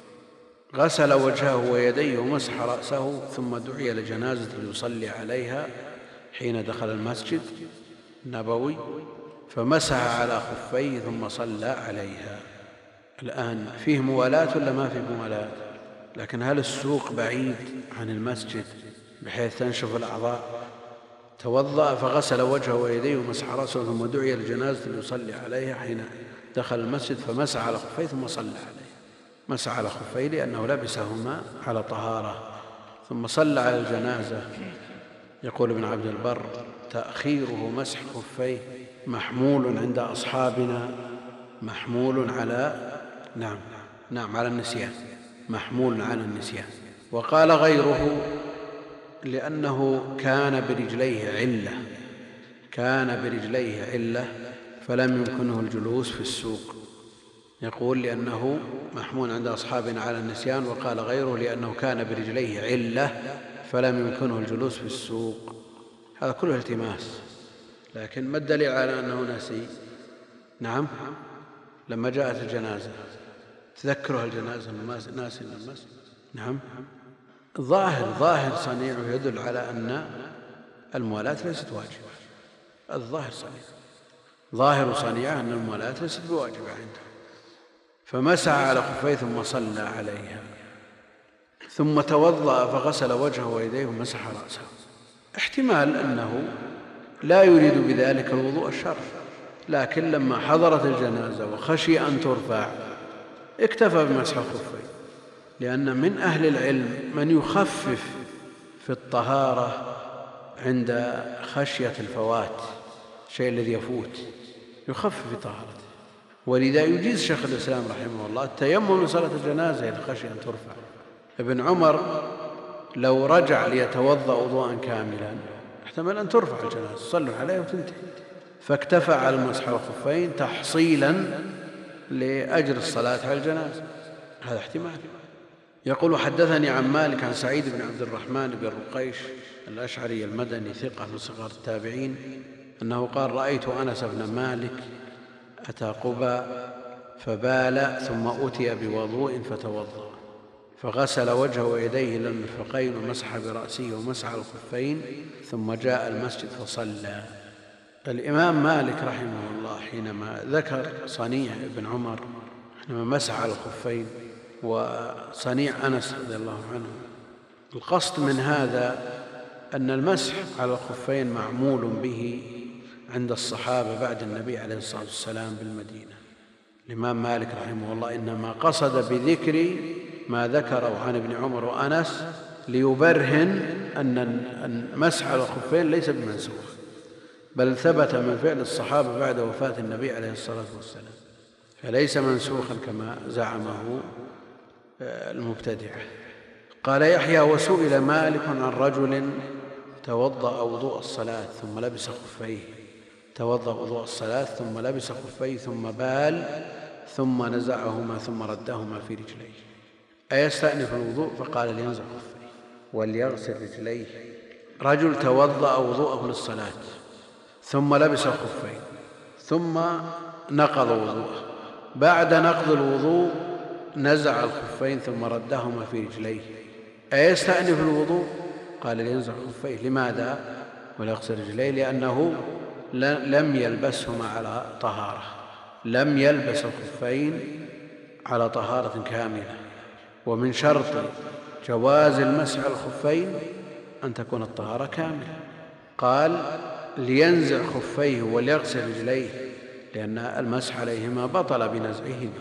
غسل وجهه ويديه ومسح رأسه ثم دعي لجنازة يصلي عليها حين دخل المسجد النبوي فمسح على خفيه ثم صلى عليها. الآن فيه موالاة ولا ما فيه موالاة؟ لكن هل السوق بعيد عن المسجد بحيث تنشف الأعضاء؟ توضأ فغسل وجهه ويديه ومسح رأسه ثم دعي لجنازة يصلي عليها حين دخل المسجد فمسح على خفيه ثم صلى عليه. مسح على خفيه لأنه لبسهما على طهارة ثم صلى على الجنازة. يقول ابن عبد البر: تأخيره مسح خفيه محمول عند أصحابنا محمول على نعم نعم على النسيان، محمول على النسيان. وقال غيره لأنه كان برجليه علة كان برجليه علة فلم يمكنه الجلوس في السوق. يقول لأنه محمول عند أصحابنا على النسيان، وقال غيره لأنه كان برجليه علة فلم يمكنه الجلوس في السوق. هذا كله التماس، لكن ما الدليل على أنه نسي؟ نعم، لما جاءت الجنازة تذكرها الجنازة ناسي المسجد. نعم، ظاهر ظاهر صنيعه يدل على أن الموالاة ليست واجبة. الظاهر صنيع ظاهر صنيعه أن الموالاة ليست بواجبة عنده. فمسح على خفيه ثم صلى عليها ثم توضأ فغسل وجهه ويديه ومسح رأسه. احتمال أنه لا يريد بذلك الوضوء الشرعي، لكن لما حضرت الجنازة وخشي أن ترفع اكتفى بمسح الخفين، لأن من أهل العلم من يخفف في الطهارة عند خشية الفوات، الشيء الذي يفوت يخفف في طهارته. ولذا يجيز شيخ الإسلام رحمه الله التيمم من صلاة الجنازة إذا خشي أن ترفع. ابن عمر لو رجع ليتوضأ وضوءا كاملا احتمل أن ترفع الجنازة صلوا عليه وتنتهي، فاكتفى على المسح الخفين تحصيلا لأجر الصلاة على الجنازة. هذا احتمال. يقول: حدثني عن مالك عن سعيد بن عبد الرحمن بن رقيش الأشعري المدني ثقة من صغار التابعين أنه قال: رأيت أنس بن مالك أتى قبى فبال ثم أتي بوضوء فتوضأ فغسل وجهه ويديه إلى المرفقين ومسح برأسه ومسح الخفين ثم جاء المسجد فصلى. الإمام مالك رحمه الله حينما ذكر صنيع ابن عمر حينما مسح على الخفين وصنيع أنس رضي الله عنه، القصد من هذا أن المسح على الخفين معمول به عند الصحابة بعد النبي عليه الصلاة والسلام بالمدينة. الإمام مالك رحمه الله إنما قصد بذكر ما ذكره عن ابن عمر وأنس ليبرهن أن المسح على الخفين ليس بمنسوخ، بل ثبت من فعل الصحابة بعد وفاة النبي عليه الصلاة والسلام، فليس منسوخا كما زعمه المبتدعة. قال يحيى: وسئل مالك عن رجل توضأ وضوء الصلاة ثم لبس خفيه توضأ وضوء الصلاة ثم لبس خفيه ثم بال ثم نزعهما ثم ردهما في رجليه أيستأنف الوضوء؟ فقال: لينزع خفيه وليغسل رجليه. رجل توضأ وضوءه للصلاة ثم لبس الخفين ثم نقض وضوءه، بعد نقض الوضوء نزع الخفين ثم ردهما في رجليه أيستأنف الوضوء؟ قال: لينزع خفيه. لماذا وليغسل رجليه؟ لأنه لم يلبسهما على طهارة، لم يلبس الخفين على طهارة كاملة، ومن شرط جواز المسح على الخفين أن تكون الطهارة كاملة. قال: لينزع خفيه وليغسل رجليه، لأن المسح عليهما بطل بنزعهما،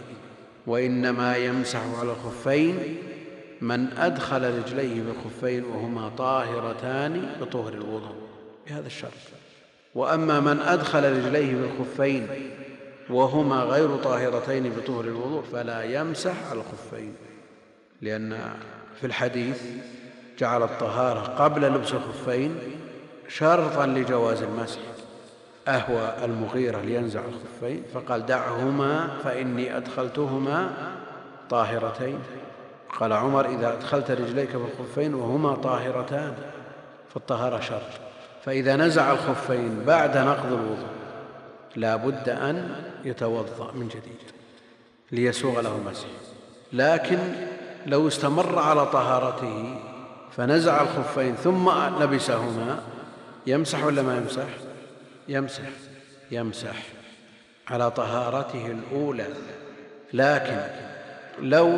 وإنما يمسح على الخفين من أدخل رجليه بالخفين وهما طاهرتان بطهر الوضوء بهذا الشرط. وأما من أدخل رجليه بالخفين وهما غير طاهرتين بطهر الوضوء فلا يمسح على الخفين، لأن في الحديث جعل الطهارة قبل لبس الخفين شرطا لجواز المسح. أهوى المغيرة لينزع الخفين فقال: دعهما فإني أدخلتهما طاهرتين. قال عمر: إذا أدخلت رجليك بالخفين وهما طاهرتان فالطهارة شرط. فإذا نزع الخفين بعد نقض الوضوء لا بد أن يتوضأ من جديد ليسوغ له المسح. لكن لو استمر على طهارته فنزع الخفين ثم لبسهما يمسح ولا ما يمسح؟ يمسح يمسح على طهارته الأولى. لكن لو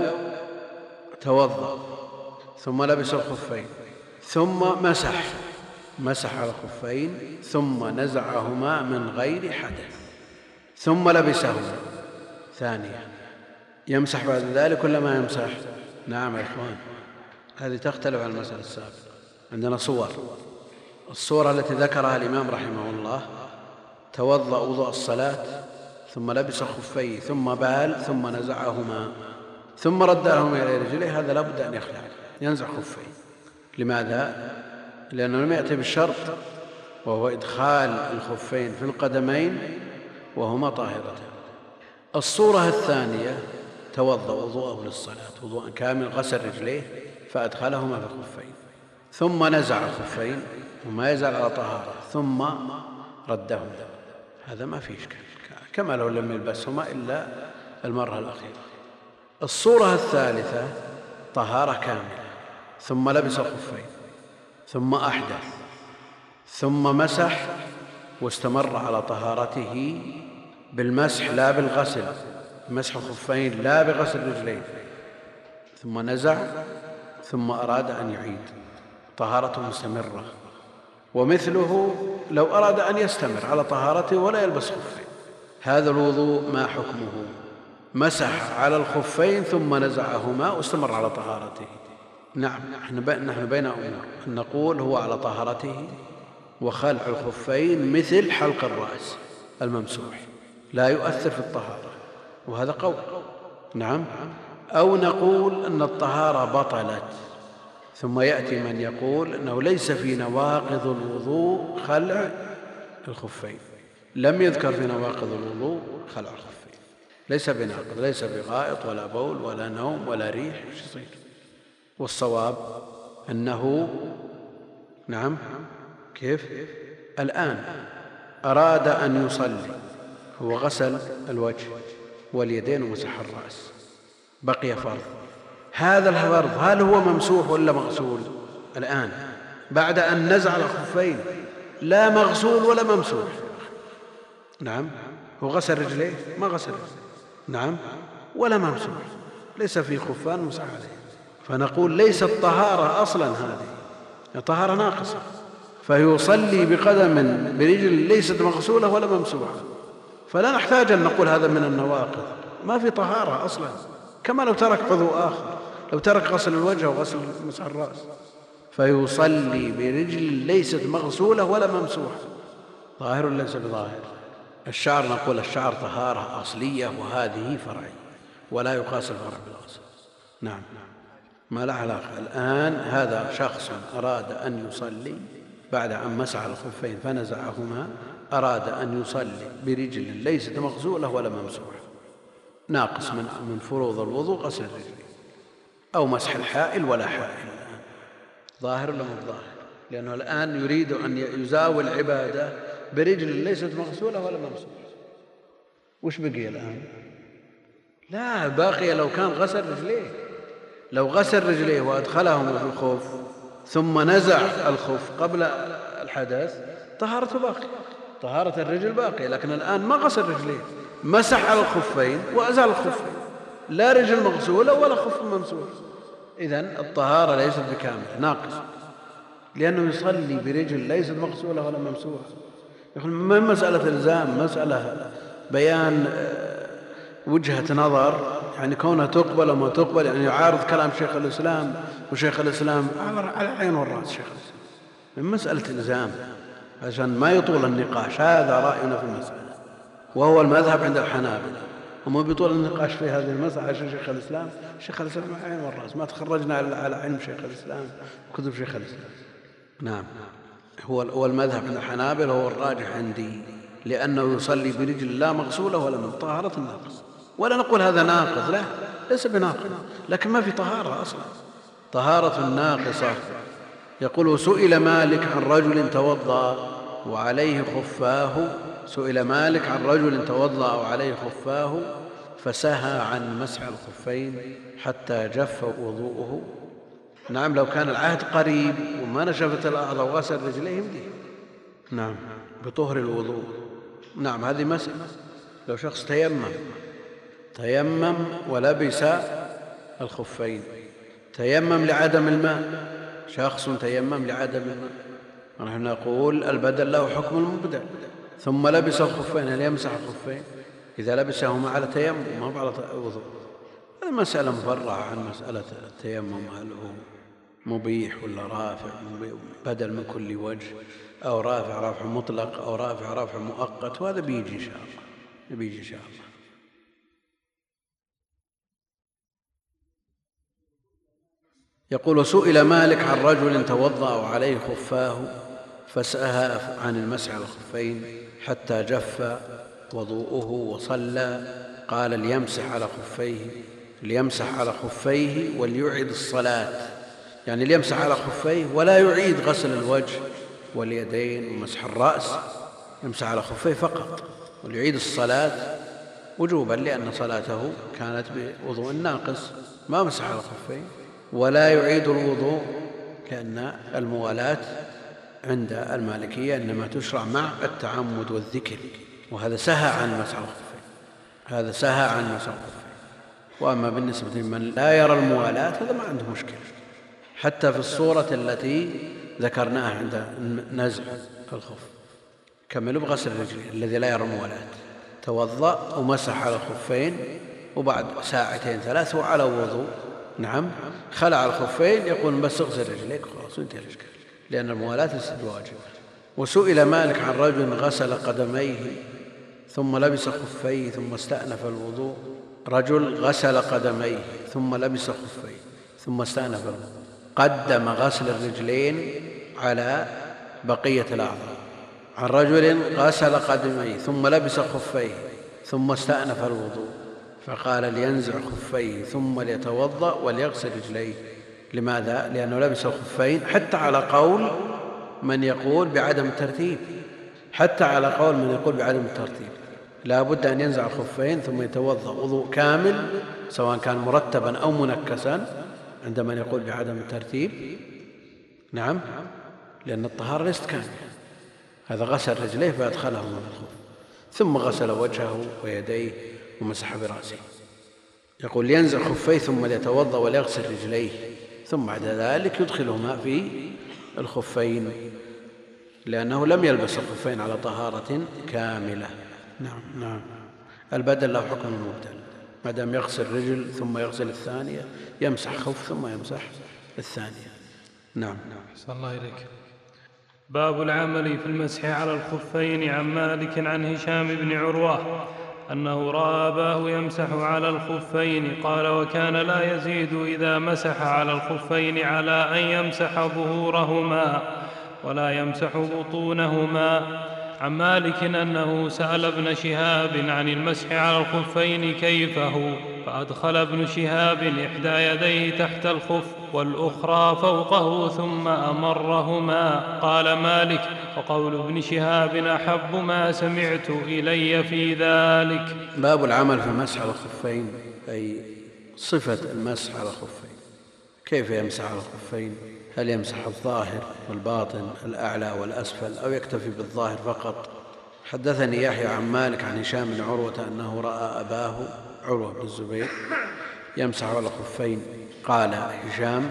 توضأ ثم لبس الخفين ثم مسح مسح على الخفين ثم نزعهما من غير حدث ثم لبسهما ثانيا، يمسح بعد ذلك ولا ما يمسح؟ نعم يا إخوان، هذه تختلف عن المسألة السابقة. عندنا صور. الصورة التي ذكرها الإمام رحمه الله: توضأ وضوء الصلاة ثم لبس خفيه ثم بال ثم نزعهما ثم ردهما إلى رجليه، هذا لا بد أن يخلع ينزع خفيه. لماذا؟ لأنه لم يأتي بالشرط وهو إدخال الخفين في القدمين وهما طاهرتان. الصورة الثانية: توضأ وضوءه للصلاة وضوءا كامل، غسل رجليه فأدخلهما في الخفين ثم نزع الخفين وما يزال على طهارة ثم ردهما، هذا ما فيه إشكال كما لو لم يلبسهما إلا المرة الأخيرة. الصورة الثالثة: طهارة كاملة ثم لبس الخفين ثم أحدث ثم مسح واستمر على طهارته بالمسح لا بالغسل، مسح الخفين لا بغسل رجلين، ثم نزع ثم أراد أن يعيد، طهارته مستمرة. ومثله لو أراد أن يستمر على طهارته ولا يلبس خفين، هذا الوضوء ما حكمه؟ مسح على الخفين ثم نزعهما واستمر على طهارته. نعم، نحن بين أمور، أن نقول هو على طهارته وخلع الخفين مثل حلق الرأس الممسوح لا يؤثر في الطهارة، وهذا قول. نعم. أو نقول أن الطهارة بطلت، ثم يأتي من يقول أنه ليس في نواقض الوضوء خلع الخفين، لم يذكر في نواقض الوضوء خلع الخفين، ليس بناقض، ليس بغائط ولا بول ولا نوم ولا ريح، وش يصير؟ والصواب أنه نعم كيف الآن أراد أن يصلي، هو غسل الوجه واليدين ومسح الرأس، بقي فرض. هذا الفرض هل هو ممسوح ولا مغسول؟ الآن بعد أن نزع الخفين لا مغسول ولا ممسوح. نعم. هو غسل رجليه؟ ما غسل. نعم. ولا ممسوح، ليس في خفان مسح عليه. فنقول ليست طهارة أصلا، هذه طهارة ناقصة، فيصلي بقدم برجل ليست مغسولة ولا ممسوحة، فلا نحتاج أن نقول هذا من النواقض، ما في طهارة أصلا، كما لو ترك عضو آخر، لو ترك غسل الوجه وغسل مسح الرأس، فيصلي برجل ليست مغسولة ولا ممسوحة، ظاهر ليس بظاهر. الشعر نقول الشعر طهارة أصلية وهذه فرعية، ولا يقاس الفرع بالأصل. نعم، ما له علاقة. الآن هذا شخص أراد أن يصلي بعد أن مسح الخفين فنزعهما، أراد أن يصلي برجل ليست مغسولة ولا ممسوحة، ناقص من من فروض الوضوء غسل الرجلين، أو مسح الحائل ولا حائل. الآن ظاهر ولا مو ظاهر؟ لأنه الآن يريد أن يزاول العبادة برجل ليست مغسولة ولا ممسوحة. وش بقي الآن؟ لا باقي لو كان غسل رجليه، لو غسل رجليه وأدخلهما في الخف ثم نزع الخف قبل الحدث طهارته باقية، طهارة الرجل باقية، لكن الآن ما غسل رجليه، مسح على الخفين وأزال الخفين، لا رجل مغسولة ولا خف ممسوح، إذن الطهارة ليست بكاملة، ناقص، لأنه يصلي برجل ليست مغسولة ولا ممسوحة. يقول ما مسألة إلزام، مسألة بيان وجهة نظر، يعني كونها تقبل وما تقبل، يعني يعارض كلام شيخ الإسلام، وشيخ الإسلام على العين والرأس شيخ الإسلام، من مسألة إلزام عشان ما يطول النقاش. هذا رأينا في المسألة، وهو المذهب عند الحنابلة، وما بيطول النقاش في هذه المسألة عشان شيخ الإسلام، شيخ الإسلام على العين والرأس، ما تخرجنا على علم شيخ الإسلام وكتب شيخ الإسلام. نعم، هو هو المذهب عند الحنابلة هو الراجح عندي، لأنه يصلي برجل لا مغسولة ولا من طهارة الناقص، ولا نقول هذا ناقض، لا ليس بناقض، لكن ما في طهارة أصلا، طهارة ناقصة. يقول سئل مالك عن رجل توضأ وعليه خفاه سئل مالك عن رجل توضأ وعليه خفاه فسهى عن مسح الخفين حتى جف وضوءه. نعم، لو كان العهد قريب وما نشفت الأعضاء وغسل رجليه يمديه، نعم، بطهر الوضوء. نعم، هذه مسألة. لو شخص تيمم تيمم ولبس الخفين، تيمم لعدم الماء، شخص تيمم لعدم الماء، ونحن نقول البدل له حكم المبدل، ثم لبس الخفين، هل يمسح الخفين إذا لبسهما على تيمم ما على وضوء؟ هذه مسألة مفرعة عن مسألة التيمم، هل هو مبيح ولا رافع بدل من كل وجه، أو رافع رافع مطلق، أو رافع رافع مؤقت، وهذا بيجي إن شاء الله، بيجي إن شاء الله. يقول سئل مالك عن رجل توضأ وعليه خفاه فسأل عن المسح على الخفين حتى جف وضوءه وصلى، قال ليمسح على خفيه ليمسح على خفيه وليعيد الصلاة، يعني ليمسح على خفيه ولا يعيد غسل الوجه واليدين ومسح الرأس، يمسح على خفيه فقط، وليعيد الصلاة وجوبا لأن صلاته كانت بوضوء ناقص ما مسح على خفيه، ولا يعيد الوضوء لأن الموالاة عند المالكية إنما تشرع مع التعمد والذكر، وهذا سهى عن مسح الخفين، هذا سهى عن مسح الخفين. وأما بالنسبة لمن لا يرى الموالاة هذا ما عنده مشكلة، حتى في الصورة التي ذكرناها عند نزع الخف، كملوا بغسل الرجلين الذي لا يرى الموالاة، توضأ ومسح على الخفين وبعد ساعتين ثلاث وعلى وضوء، نعم، خلع الخفين يقول بس اغسل رجليك خلاص وانتهى الاشكال، لأن الموالاة ليست واجبة. وسئل مالك عن رجل غسل قدميه ثم لبس خفيه ثم استأنف الوضوء، رجل غسل قدميه ثم لبس خفيه ثم استأنف الوضوء، قدم غسل الرجلين على بقية الأعضاء. عن رجل غسل قدميه ثم لبس خفيه ثم استأنف الوضوء، فقال لينزع خفيه ثم ليتوضأ وليغسل رجليه. لماذا؟ لأنه لبس الخفين، حتى على قول من يقول بعدم الترتيب، حتى على قول من يقول بعدم الترتيب لا بد أن ينزع الخفين ثم يتوضأ وضوء كامل سواء كان مرتبا أو منكسا عند من يقول بعدم الترتيب، نعم، لأن الطهارة ليست كاملة. هذا غسل رجليه فأدخلهما في الخف، ثم غسل وجهه ويديه ومسح برأسه. يقول لينزع خفيه ثم ليتوضأ وليغسل رجليه، ثم بعد ذلك يدخلهما في الخفين لأنه لم يلبس الخفين على طهارة كاملة. نعم نعم البدل له حكم المبدل، ما دام يغسل رجل ثم يغسل الثانية يمسح خف ثم يمسح الثانية. نعم نعم أحسن الله إليك. باب العمل في المسح على الخفين. عن مالك عن هشام بن عروة أنه رأى أباه يمسح على الخفين، قال وكان لا يزيد إذا مسح على الخفين على أن يمسح ظهورهما ولا يمسح بطونهما. عن مالك أنه سأل ابن شهاب عن المسح على الخفين كيف هو، فأدخل ابن شهاب إحدى يديه تحت الخف والأخرى فوقه ثم أمرهما. قال مالك وقول ابن شهاب أحب ما سمعت إلي في ذلك. باب العمل في المسح على الخفين، أي صفة المسح على الخفين، كيف يمسح على الخفين؟ هل يمسح الظاهر والباطن الأعلى والأسفل أو يكتفي بالظاهر فقط؟ حدثني يحيى عن مالك عن هشام بن عروة أنه رأى أباه عروة بن الزبير يمسح على الخفين. قال هشام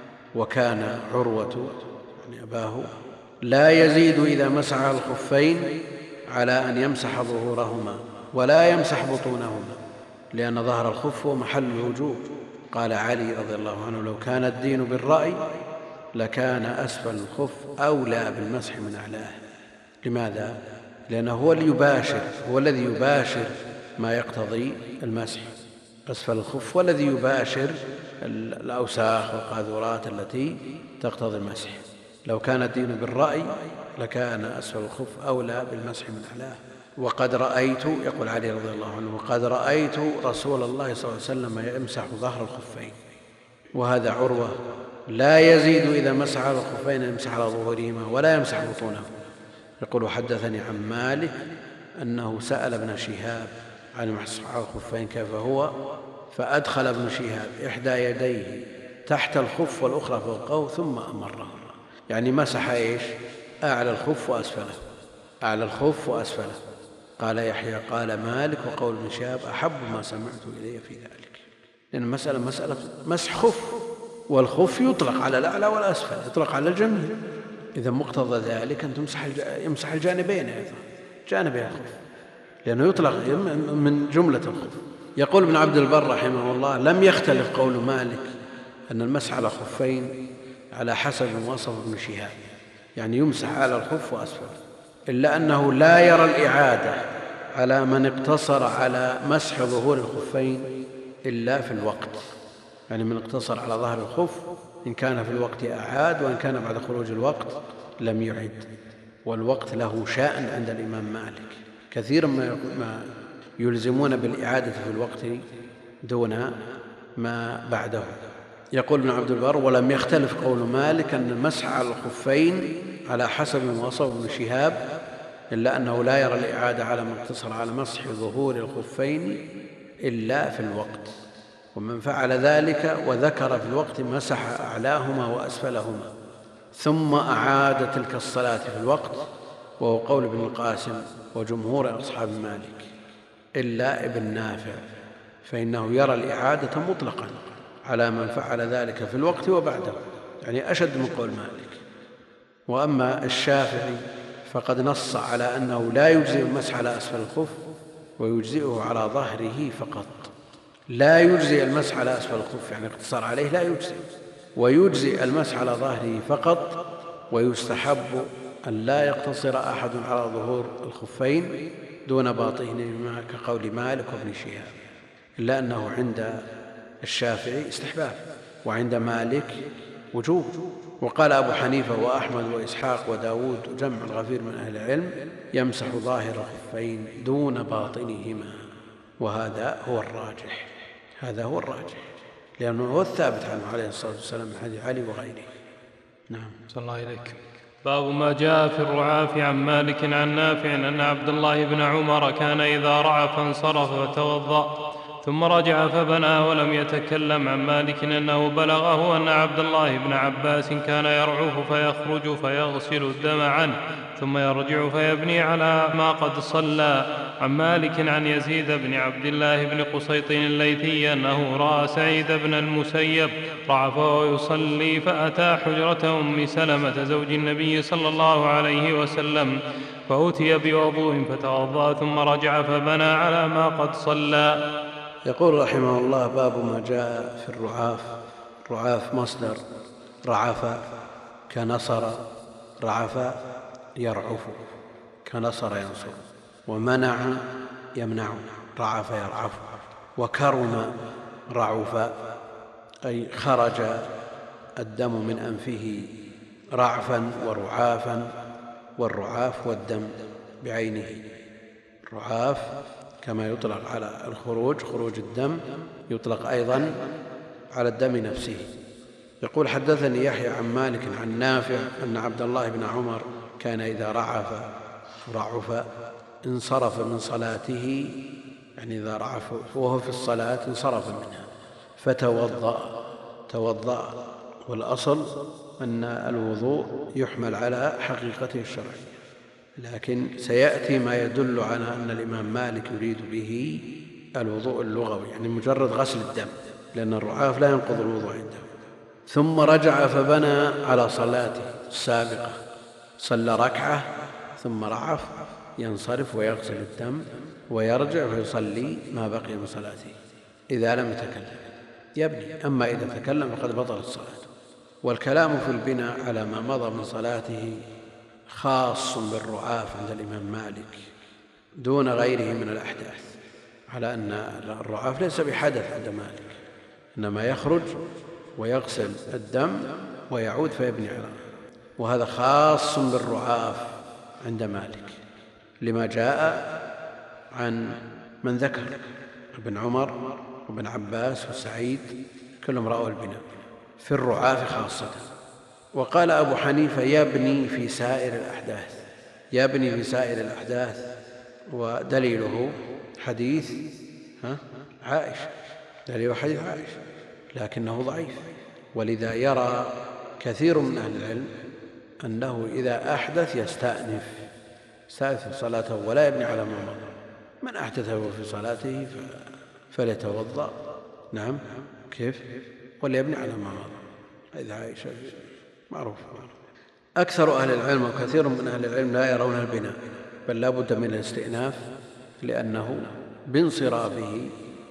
وكان عروة يعني أباه لا يزيد إذا مسح على الخفين على أن يمسح ظهورهما ولا يمسح بطونهما، لأن ظهر الخف هو محل الوجوب. قال علي رضي الله عنه لو كان الدين بالرأي لكان أسفل الخف أولى بالمسح من أعلاه. لماذا؟ لأنه هو اللي يباشر هو الذي يباشر ما يقتضي المسح، أسفل الخف والذي يباشر الأوساخ والقاذورات التي تقتضي المسح. لو كان الدين بالرأي لكان أسفل الخف أولى بالمسح من أعلاه. وقد رأيت، يقول علي رضي الله عنه، وقد رأيت رسول الله صلى الله عليه وسلم يمسح ظهر الخفين. وهذا عروة لا يزيد إذا مسح على الخفين يمسح على ظهورهما ولا يمسح بطونهما. يقول حدثني عن مالك أنه سأل ابن شهاب عن مسح على الخفين كيف هو، فأدخل ابن شهاب إحدى يديه تحت الخف والأخرى فوقه ثم أمرهما، يعني مسح إيش؟ أعلى الخف وأسفله، أعلى الخف وأسفله. قال يحيى قال مالك وقول ابن شهاب أحب ما سمعت إلي في ذلك، لأن المسألة مسألة مسح خف، والخف يطلق على الأعلى والأسفل، يطلق على الجميع. إذا مقتضى ذلك أن يمسح الجانبين أيضا، جانبي الخف، لأنه يطلق من جملة الخف. يقول ابن عبد البر رحمه الله لم يختلف قول مالك أن المسح على خفين على حسب وصف ابن شهاب، يعني يمسح على الخف وأسفل، إلا أنه لا يرى الإعادة على من اقتصر على مسح ظهور الخفين إلا في الوقت، يعني من اقتصر على ظهر الخف إن كان في الوقت أعاد، وإن كان بعد خروج الوقت لم يعد. والوقت له شأن عند الإمام مالك، كثيرا ما يلزمون بالإعادة في الوقت دون ما بعده. يقول ابن عبد البر ولم يختلف قول مالك أن المسح على الخفين على حسب ما وصف ابن شهاب، إلا أنه لا يرى الإعادة على من اقتصر على مسح ظهور الخفين إلا في الوقت، ومن فعل ذلك وذكر في الوقت مسح أعلاهما وأسفلهما ثم أعاد تلك الصلاة في الوقت، وهو قول ابن القاسم وجمهور أصحاب مالك إلا ابن نافع، فإنه يرى الإعادة مطلقا على من فعل ذلك في الوقت وبعده، يعني أشد من قول مالك. وأما الشافعي فقد نص على أنه لا يجزئ المسح على أسفل الخف ويجزئه على ظهره فقط، لا يجزئ المسح على أسفل الخف يعني اقتصار عليه لا يجزئ، ويجزئ المسح على ظهره فقط، ويستحب أن لا يقتصر أحد على ظهور الخفين دون باطنهما كقول مالك وابن شهاب، إلا أنه عند الشافعي استحباب وعند مالك وجوب. وقال أبو حنيفة وأحمد وإسحاق وداود وجمع الغفير من أهل العلم يمسح ظاهر الخفين دون باطنهما، وهذا هو الراجح، هذا هو الراجح لأنه هو الثابت عنه عليه الصلاة والسلام من حديث علي وغيره. نعم. صلى الله إليك. باب ما جاء في الرعاف عن مالك عن نافع أن عبد الله بن عمر كان إذا رعف انصرف فتوضأ ثم رجع فبنى ولم يتكلم. عن مالك أنه بلغه أن عبد الله بن عباس كان يرعوف فيخرج فيغسل الدم عنه ثم يرجع فيبني على ما قد صلى. عن مالك عن يزيد بن عبد الله بن قسيط الليثي أنه رأى سعيد بن المسيب رعف ويصلي فأتى حجرة أم سلمة زوج النبي صلى الله عليه وسلم فأتي بوضوء فتوضأ ثم رجع فبنى على ما قد صلى. يقول رحمه الله باب ما جاء في الرعاف. الرعاف مصدر رعف كنصر، رعف يرعف كنصر ينصر، ومنع يمنع، رعف يرعف. وكرم رعف أي خرج الدم من أنفه رعفا ورعافا، والرعاف والدم بعينه. الرعاف كما يطلق على الخروج خروج الدم يطلق أيضا على الدم نفسه. يقول حدثني يحيى عن مالك عن نافع أن عبد الله بن عمر كان إذا رعف رعف انصرف من صلاته، يعني إذا رعف وهو في الصلاة انصرف منها فتوضأ. توضأ والأصل أن الوضوء يحمل على حقيقته الشرعية، لكن سيأتي ما يدل على أن الإمام مالك يريد به الوضوء اللغوي، يعني مجرد غسل الدم، لأن الرعاف لا ينقض الوضوء عنده. ثم رجع فبنى على صلاته السابقة، صلى ركعة ثم رعف، ينصرف ويغسل الدم ويرجع فيصلي ما بقي من صلاته إذا لم يتكلم يبني، أما إذا تكلم فقد بطلت صلاته. والكلام في البناء على ما مضى من صلاته خاص بالرعاف عند الإمام مالك دون غيره من الأحداث، على أن الرعاف ليس بحدث عند مالك، إنما يخرج ويغسل الدم ويعود فيبني على، وهذا خاص بالرعاف عند مالك لما جاء عن من ذكر ابن عمر وابن عباس وسعيد كلهم رأوا البناء في الرعاف خاصة. وقال أبو حنيفة يبني في سائر الأحداث، يبني في سائر الأحداث ودليله حديث ها عائشة، دليله حديث عائشة، لكنه ضعيف. ولذا يرى كثير من أهل العلم أنه إذا أحدث يستأنف يستأنف صلاته ولا يبني على ما مضى. من أحدث في صلاته فليتوضأ، نعم كيف، وليبني على ما مضى. هذه عائشة معروف. أكثر أهل العلم وكثير من أهل العلم لا يرون البناء، بل لا بد من الاستئناف، لأنه بانصرافه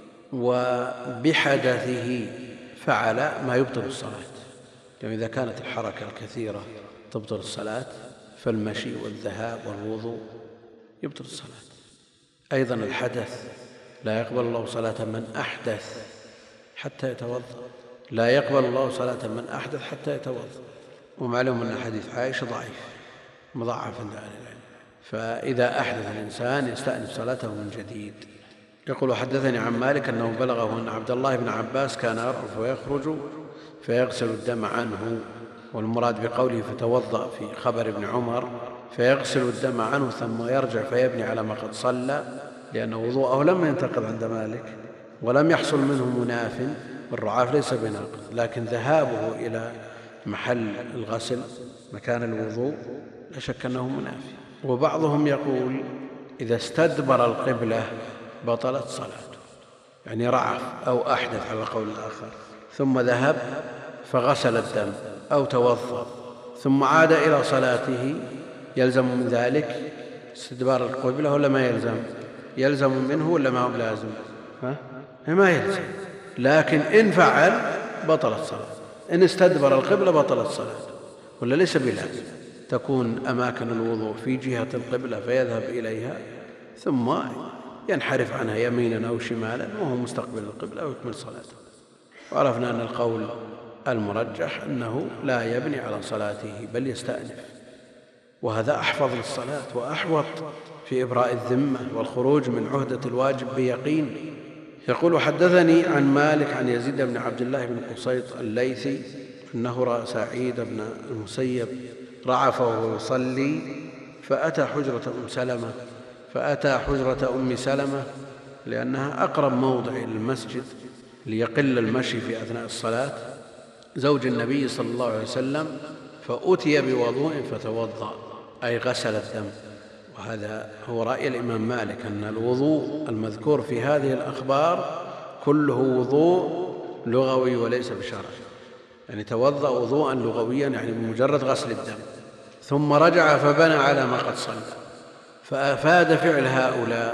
وبحدثه فعل ما يبطل الصلاة. يعني إذا كانت الحركة الكثيرة تبطل الصلاة، فالمشي والذهاب والوضوء يبطل الصلاة. أيضا الحدث، لا يقبل الله صلاة من أحدث حتى يتوضأ، لا يقبل الله صلاة من أحدث حتى يتوضأ. ومعلوم أن حديث عائشة ضعيف مضاعف عند أهل العلم، فإذا أحدث الإنسان يستأنف صلاته من جديد. يقول: حدثني عن مالك أنه بلغه أن عبد الله بن عباس كان يرأف ويخرج فيغسل الدم عنه، والمراد بقوله فتوضأ في خبر ابن عمر فيغسل الدم عنه ثم يرجع فيبني على ما قد صلى، لأن وضوءه لم ينتقض عند مالك ولم يحصل منه مناف، والرعاف ليس بناقض، لكن ذهابه إلى محل الغسل مكان الوضوء لا شك أنه منافي. وبعضهم يقول إذا استدبر القبلة بطلت صلاته، يعني رعف أو أحدث على قول الآخر ثم ذهب فغسل الدم أو توضأ ثم عاد إلى صلاته، يلزم من ذلك استدبار القبلة ولا ما يلزم؟ يلزم منه ولا ما هو لازم؟ ها؟ ما يلزم، لكن إن فعل بطلت صلاته. إن استدبر القبلة بطلت صلاته، ولا ليس بلازم. تكون أماكن الوضوء في جهة القبلة فيذهب إليها ثم ينحرف عنها يمينا أو شمالا وهو مستقبل القبلة ويكمل صلاته. وعرفنا أن القول المرجح أنه لا يبني على صلاته بل يستأنف، وهذا أحفظ للصلاة وأحوط في إبراء الذمة والخروج من عهدة الواجب بيقين. يقول: حدثني عن مالك عن يزيد بن عبد الله بن قصيط الليثي أنه رأى سعيد بن المسيب رعف وهو يصلي فأتى حجرة أم سلمة فأتى حجرة أم سلمة لأنها أقرب موضع إلى المسجد ليقل المشي في أثناء الصلاة، زوج النبي صلى الله عليه وسلم، فأتي بوضوء فتوضأ أي غسل الدم. وهذا هو رأي الإمام مالك أن الوضوء المذكور في هذه الأخبار كله وضوء لغوي وليس بشرعي، يعني توضأ وضوءا لغويا يعني بمجرد غسل الدم، ثم رجع فبنى على ما قد صلى. فأفاد فعل هؤلاء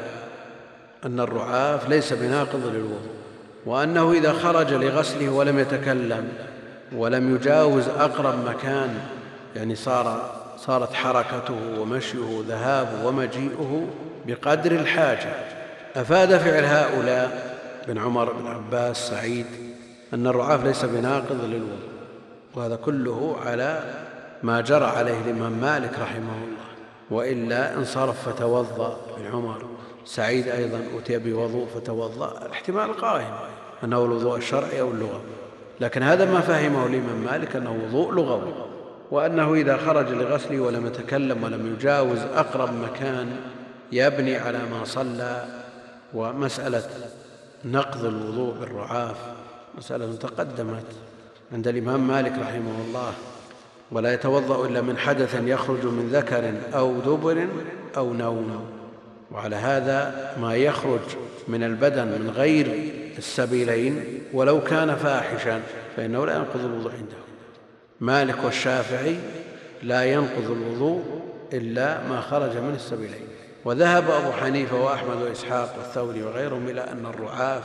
أن الرعاف ليس بناقض للوضوء، وأنه إذا خرج لغسله ولم يتكلم ولم يجاوز أقرب مكان، يعني صار صارت حركته ومشيه ذهابه ومجيئه بقدر الحاجة. أفاد فعل هؤلاء بن عمر بن عباس سعيد أن الرعاف ليس بناقض للوضوء، وهذا كله على ما جرى عليه الإمام مالك رحمه الله. وإلا انصرف فتوضأ بن عمر، سعيد أيضا أتي بوضوء فتوضأ، الاحتمال قائم أنه الوضوء الشرعي أو اللغوي، لكن هذا ما فهمه الإمام مالك أنه وضوء لغوي، وأنه إذا خرج لغسله ولم يتكلم ولم يجاوز أقرب مكان يبني على ما صلى. ومسألة نقض الوضوء بالرعاف مسألة تقدمت عند الإمام مالك رحمه الله: ولا يتوضأ إلا من حدث يخرج من ذكر أو دبر أو نوم. وعلى هذا ما يخرج من البدن من غير السبيلين ولو كان فاحشا فإنه لا ينقض الوضوء عنده. مالك والشافعي لا ينقض الوضوء إلا ما خرج من السبيلين. وذهب أبو حنيفة وأحمد وإسحاق والثوري وغيرهم إلى أن الرعاف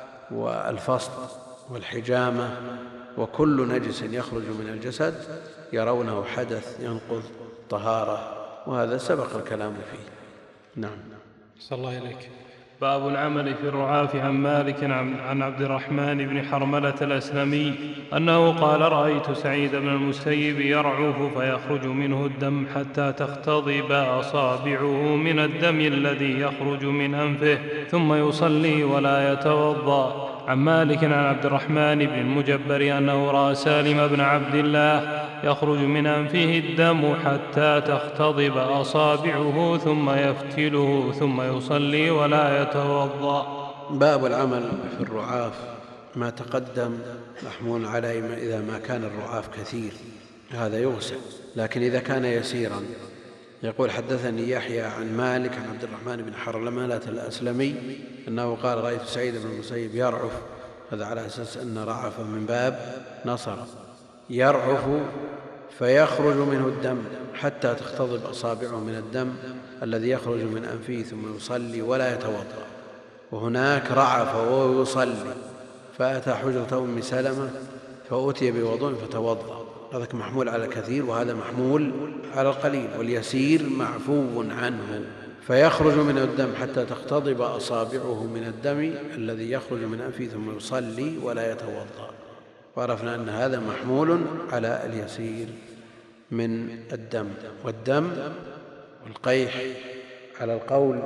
والفصل والحجامة وكل نجس يخرج من الجسد يرونه حدث ينقض طهارة، وهذا سبق الكلام فيه. نعم. صلى الله إليك. باب العمل في الرعاف. عن مالك عن عبد الرحمن بن حرملة الأسلمي أنه قال: رأيت سعيد بن المسيب يرعف فيخرج منه الدم حتى تختضب أصابعه من الدم الذي يخرج من أنفه، ثم يصلي ولا يتوضأ، عن مالك عن عبد الرحمن بن المجبر أنه رأى سالم بن عبد الله يخرج من أنفه الدم حتى تختضب أصابعه ثم يفتله ثم يصلي ولا يتوضأ. باب العمل في الرعاف. ما تقدم محمول عليه إذا ما كان الرعاف كثير هذا يغسل، لكن إذا كان يسيرا. يقول حدثني يحيى عن مالك عن عبد الرحمن بن حرملة الأسلمي أنه قال رأيت سعيد بن المسيب يرعف، هذا على أساس أن رعف من باب نصر، يرعف فيخرج منه الدم حتى تختضب أصابعه من الدم الذي يخرج من أنفه ثم يصلي ولا يتوضأ. وهناك رعف وهو يصلي فأتى حجرة أم سلمة فأتي بوضوء فتوضأ، هذا محمول على الكثير وهذا محمول على القليل، واليسير معفو عنه. فيخرج من الدم حتى تختضب أصابعه من الدم الذي يخرج من أنفه ثم يصلي ولا يتوضأ. وعرفنا أن هذا محمول على اليسير من الدم. والدم والقيح على القول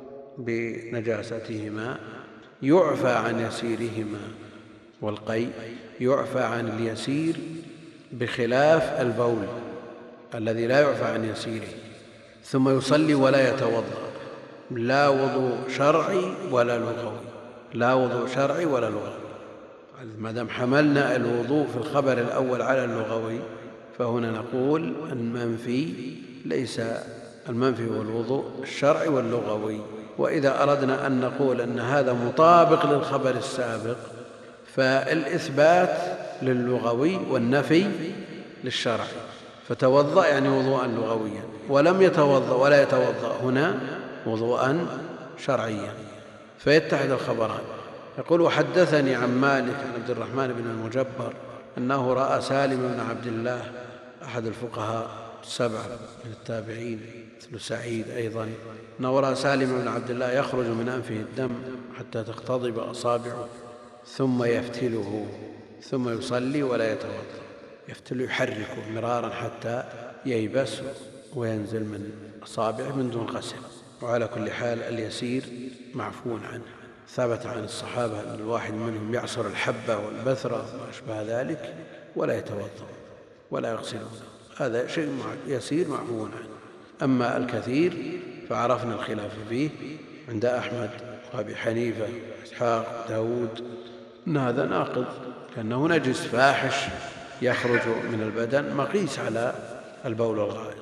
بنجاستهما يعفى عن يسيرهما، والقيء يعفى عن اليسير بخلاف البول الذي لا يعفى عن يسيره. ثم يصلي ولا يتوضأ، لا وضوء شرعي ولا لغوي، لا وضوء شرعي ولا لغوي. ما دام حملنا الوضوء في الخبر الأول على اللغوي فهنا نقول المنفي ليس المنفي هو الوضوء الشرعي واللغوي. وإذا أردنا أن نقول أن هذا مطابق للخبر السابق فالإثبات للغوي والنفي للشرعي، فتوضأ يعني وضوءا لغويا، ولم يتوضأ ولا يتوضأ هنا وضوءا شرعيا، فيتحد الخبران. يقول وحدثني عن مالك عن عبد الرحمن بن المجبر أنه رأى سالم بن عبد الله أحد الفقهاء السبعة من التابعين مثل سعيد أيضا، أنه رأى سالم بن عبد الله يخرج من أنفه الدم حتى تختضب أصابعه ثم يفتله ثم يصلي ولا يتوضأ. يفتل يحركه مرارا حتى ييبس وينزل من أصابعه من دون غسل. وعلى كل حال اليسير معفو عنه. ثبت عن الصحابة أن الواحد منهم يعصر الحبة والبثرة وأشبه ذلك ولا يتوضأ ولا يغسلون، هذا شيء يسير معفو عنه. أما الكثير فعرفنا الخلاف فيه عند أحمد وأبي حنيفة وإسحاق وداود أن هذا ناقض لأنه نجس فاحش يخرج من البدن مقيس على البول والغائط.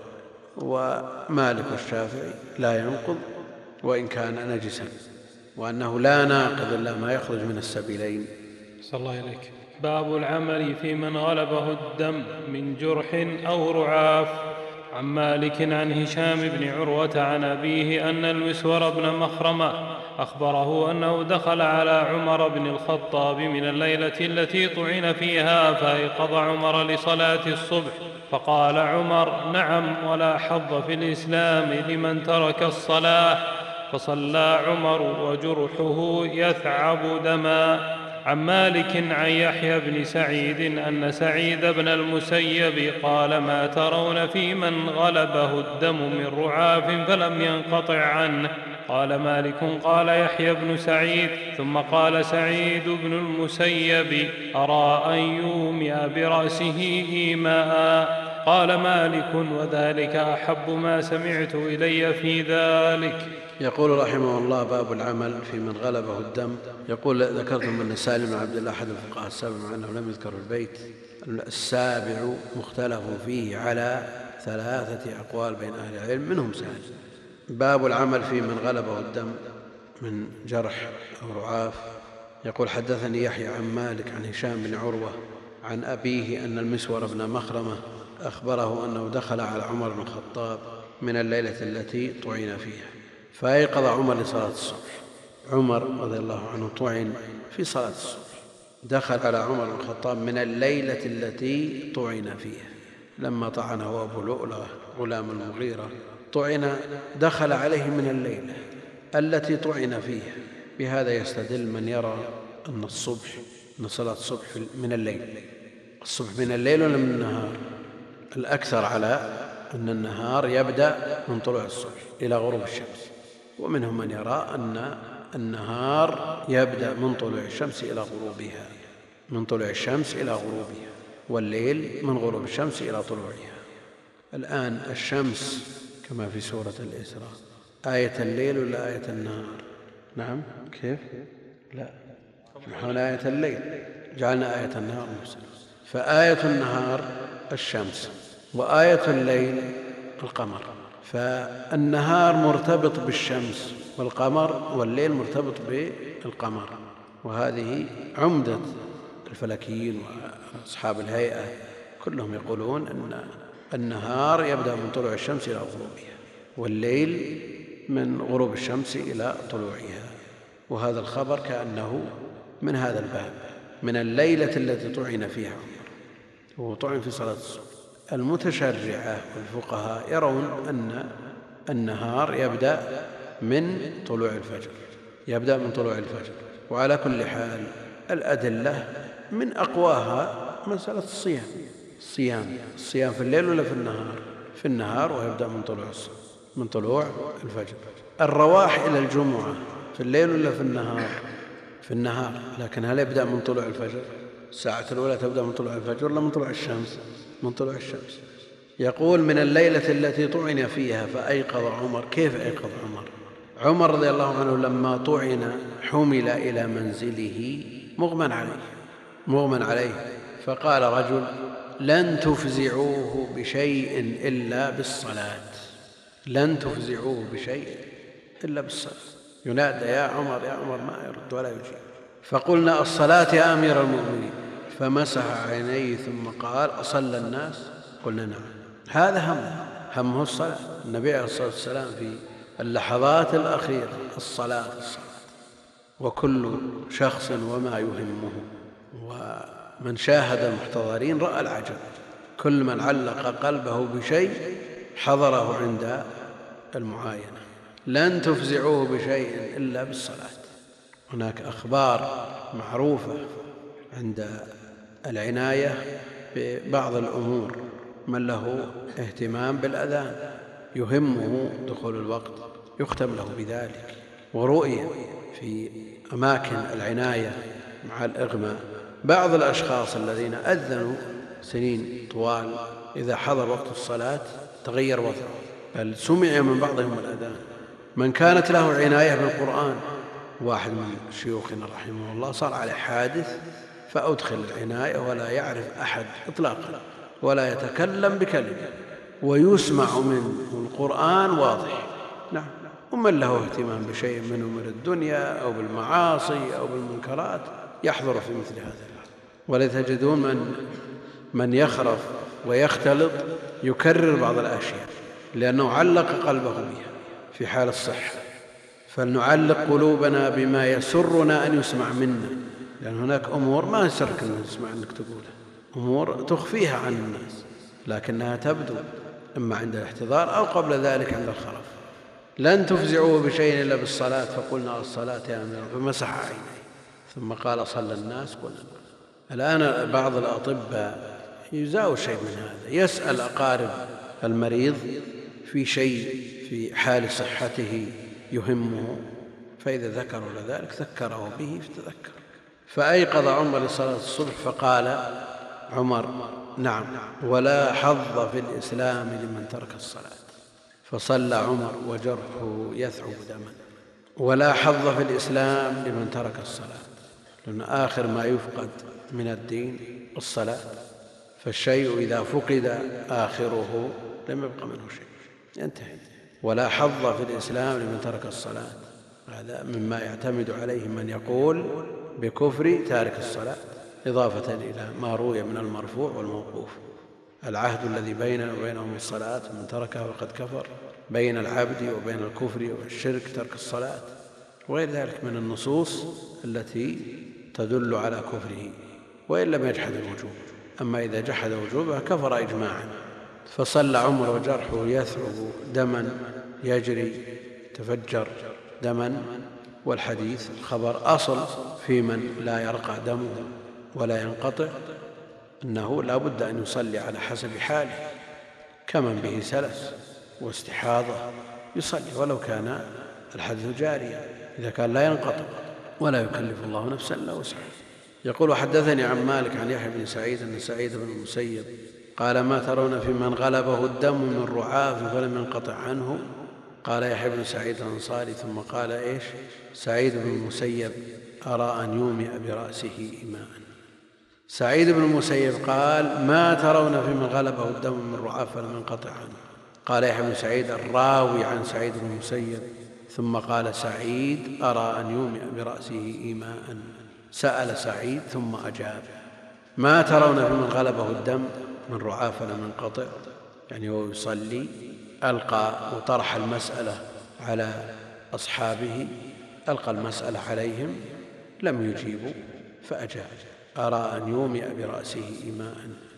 ومالك والشافعي لا ينقض وإن كان نجسا، وأنه لا ناقض إلا ما يخرج من السبيلين. صلى الله عليك. باب العمل في من غلبه الدم من جرح أو رعاف. عن مالك عن هشام بن عروة عن أبيه أن المسور بن مخرمة أخبره أنه دخل على عمر بن الخطاب من الليلة التي طعن فيها فأيقظ عمر لصلاة الصبح، فقال عمر: نعم، ولا حظ في الإسلام لمن ترك الصلاة. فصلى عمر وجرحه يثعب دما. عن مالك عن يحيى بن سعيد أن سعيد بن المسيب قال: ما ترون في من غلبه الدم من رعاف فلم ينقطع عنه؟ قال مالك: قال يحيى بن سعيد. ثم قال سعيد بن المسيب: أرى أن يومئ برأسه إيماء. قال مالك: وذلك أحب ما سمعت إلي في ذلك. يقول رحمه الله: باب العمل في من غلبه الدم. يقول: ذكرتم أن سالم بن عبد الله أحد الفقهاء السابع مع أنه لم يذكر البيت السابع مختلف فيه على ثلاثة أقوال بين أهل العلم منهم سالم. باب العمل في من غلبه الدم من جرح أو رعاف. يقول: حدثني يحيى عن مالك عن هشام بن عروة عن أبيه أن المسور بن مخرمة أخبره أنه دخل على عمر بن الخطاب من الليلة التي طعن فيها فأيقظ عمر لصلاة الصبح. عمر رضي الله عنه طعن في صلاة الصبح، دخل على عمر بن الخطاب من الليلة التي طعن فيها، لما طعنه أبو لؤلؤة غلام المغيرة طعن دخل عليه من الليلة التي طعن فيها. بهذا يستدل من يرى أن الصبح أن صلاة الصبح من الليل. الصبح من الليل ولا من النهار؟ الأكثر على أن النهار يبدأ من طلوع الصبح إلى غروب الشمس، ومنهم من يرى أن النهار يبدأ من طلوع الشمس إلى غروبها، من طلوع الشمس إلى غروبها، والليل من غروب الشمس إلى طلوعها. الآن الشمس كما في سورة الإسراء آية الليل ولا آية النهار؟ نعم كيف؟ لا، نحن آية الليل جعلنا آية النهار نفسها. فآية النهار الشمس وآية الليل القمر، فالنهار مرتبط بالشمس والقمر، والليل مرتبط بالقمر. وهذه عمدة الفلكيين وأصحاب الهيئة كلهم يقولون أن النهار يبدأ من طلوع الشمس إلى غروبها، والليل من غروب الشمس إلى طلوعها. وهذا الخبر كأنه من هذا الباب، من الليلة التي طعن فيها عمر، وطعن في صلاة الصبح. المتشرعة والفقهاء يرون أن النهار يبدأ من طلوع الفجر، يبدأ من طلوع الفجر. وعلى كل حال الأدلة من أقواها مسألة الصيام. الصيام الصيام في الليل ولا في النهار؟ في النهار، ويبدأ من طلوع من طلوع الفجر. الرواح إلى الجمعة في الليل ولا في النهار؟ في النهار، لكن هل يبدأ من طلوع الفجر؟ الساعة الأولى تبدأ من طلوع الفجر ولا من طلوع الشمس؟ من طلوع الشمس. يقول من الليلة التي طعن فيها فأيقظ عمر. كيف أيقظ عمر؟ عمر رضي الله عنه لما طعن حمل إلى منزله مغمى عليه مغمى عليه فقال رجل لن تفزعوه بشيء إلا بالصلاة، لن تفزعوه بشيء إلا بالصلاة. ينادى يا عمر يا عمر، ما يرد ولا يجيب. فقلنا الصلاة يا أمير المؤمنين، فمسح عينيه ثم قال أصلى الناس؟ قلنا نعم. هذا هم همه الصلاة. النبي عليه الصلاة والسلام في اللحظات الأخيرة الصلاة الصلاة، وكل شخص وما يهمه. ومن شاهد المحتضرين رأى العجب، كل من علق قلبه بشيء حضره عند المعاينة. لن تفزعوه بشيء إلا بالصلاة. هناك أخبار معروفة عند العناية ببعض الأمور، من له اهتمام بالأذان يهمه دخول الوقت يختم له بذلك. ورؤية في أماكن العناية مع الإغماء بعض الأشخاص الذين أذنوا سنين طوال إذا حضر وقت الصلاة تغير وضعه، بل سمع من بعضهم الأذان. من كانت له عناية بالقرآن، واحد من شيوخنا رحمه الله صار عليه حادث فأدخل العناية ولا يعرف أحد إطلاقا ولا يتكلم بكلمة، ويسمع منه القرآن واضح. نعم. ومن له اهتمام بشيء من أمور الدنيا أو بالمعاصي أو بالمنكرات يحضر في مثل هذا. ولا تجدون من من يخرف ويختلط يكرر بعض الأشياء لأنه علق قلبه بها في حال الصحة. فلنعلق قلوبنا بما يسرنا أن يسمع منا، لأن هناك أمور ما يسرك أن تسمع أنك تقولها، أمور تخفيها عن الناس لكنها تبدو إما عند الاحتضار أو قبل ذلك عند الخرف. لن تفزعوه بشيء إلا بالصلاة، فقلنا الصلاة يا أمير، فمسح عينيه ثم قال صلى الناس؟ قلنا. الآن بعض الأطباء يزاول شيء من هذا، يسأل أقارب المريض في شيء في حال صحته يهمه، فإذا ذكروا ذلك ذكره به فتذكر. فأيقظ عمر لصلاة الصبح فقال عمر نعم ولا حظ في الإسلام لمن ترك الصلاة. فصلى عمر وجرحه يثعب دما. ولا حظ في الإسلام لمن ترك الصلاة، لأن آخر ما يفقد من الدين الصلاة، فالشيء إذا فقد آخره لم يبق منه شيء، ينتهي. ولا حظ في الإسلام لمن ترك الصلاة، هذا مما يعتمد عليه من يقول بكفر تارك الصلاة، إضافة إلى ما روي من المرفوع والموقوف. العهد الذي بيننا وبينهم الصلاة، من تركها فقد كفر. بين العبد وبين الكفر والشرك ترك الصلاة، وغير ذلك من النصوص التي تدل على كفره وإن لم يجحد الوجوب. أما إذا جحد وجوبها كفر إجماعا. فصلى عمر وجرحه يثعب دما يجري تفجر دما. والحديث الخبر أصل في من لا يرقى دمه ولا ينقطع أنه لا بد أن يصلي على حسب حاله، كمن به سلس واستحاضة يصلي ولو كان الحدث جاريا. إذا كان لا ينقطع، ولا يكلف الله نفسا إلا وسعها. يقول: وحدثني عن مالك عن يحيى بن سعيد أن سعيد بن المسيب قال: ما ترون في من غلبه الدم من رعاف فلم ينقطع عنه؟ قال يحيى بن سعيد الأنصاري ثم قال إيش سعيد بن المسيب: أرى أن يومئ برأسه إيماء. سعيد بن المسيب قال: ما ترون في من غلبه الدم من رعاف فلم ينقطع عنه؟ قال يحيى بن سعيد الراوي عن سعيد بن المسيب ثم قال سعيد: أرى أن يومئ برأسه إيماء. سأل سعيد ثم أجاب: ما ترون في من غلبه الدم من رعاف فلم ينقطع؟ يعني هو يصلي ألقى وطرح المسألة على أصحابه، ألقى المسألة عليهم لم يجيبوا فأجاب: أرى أن يومئ برأسه إيماء.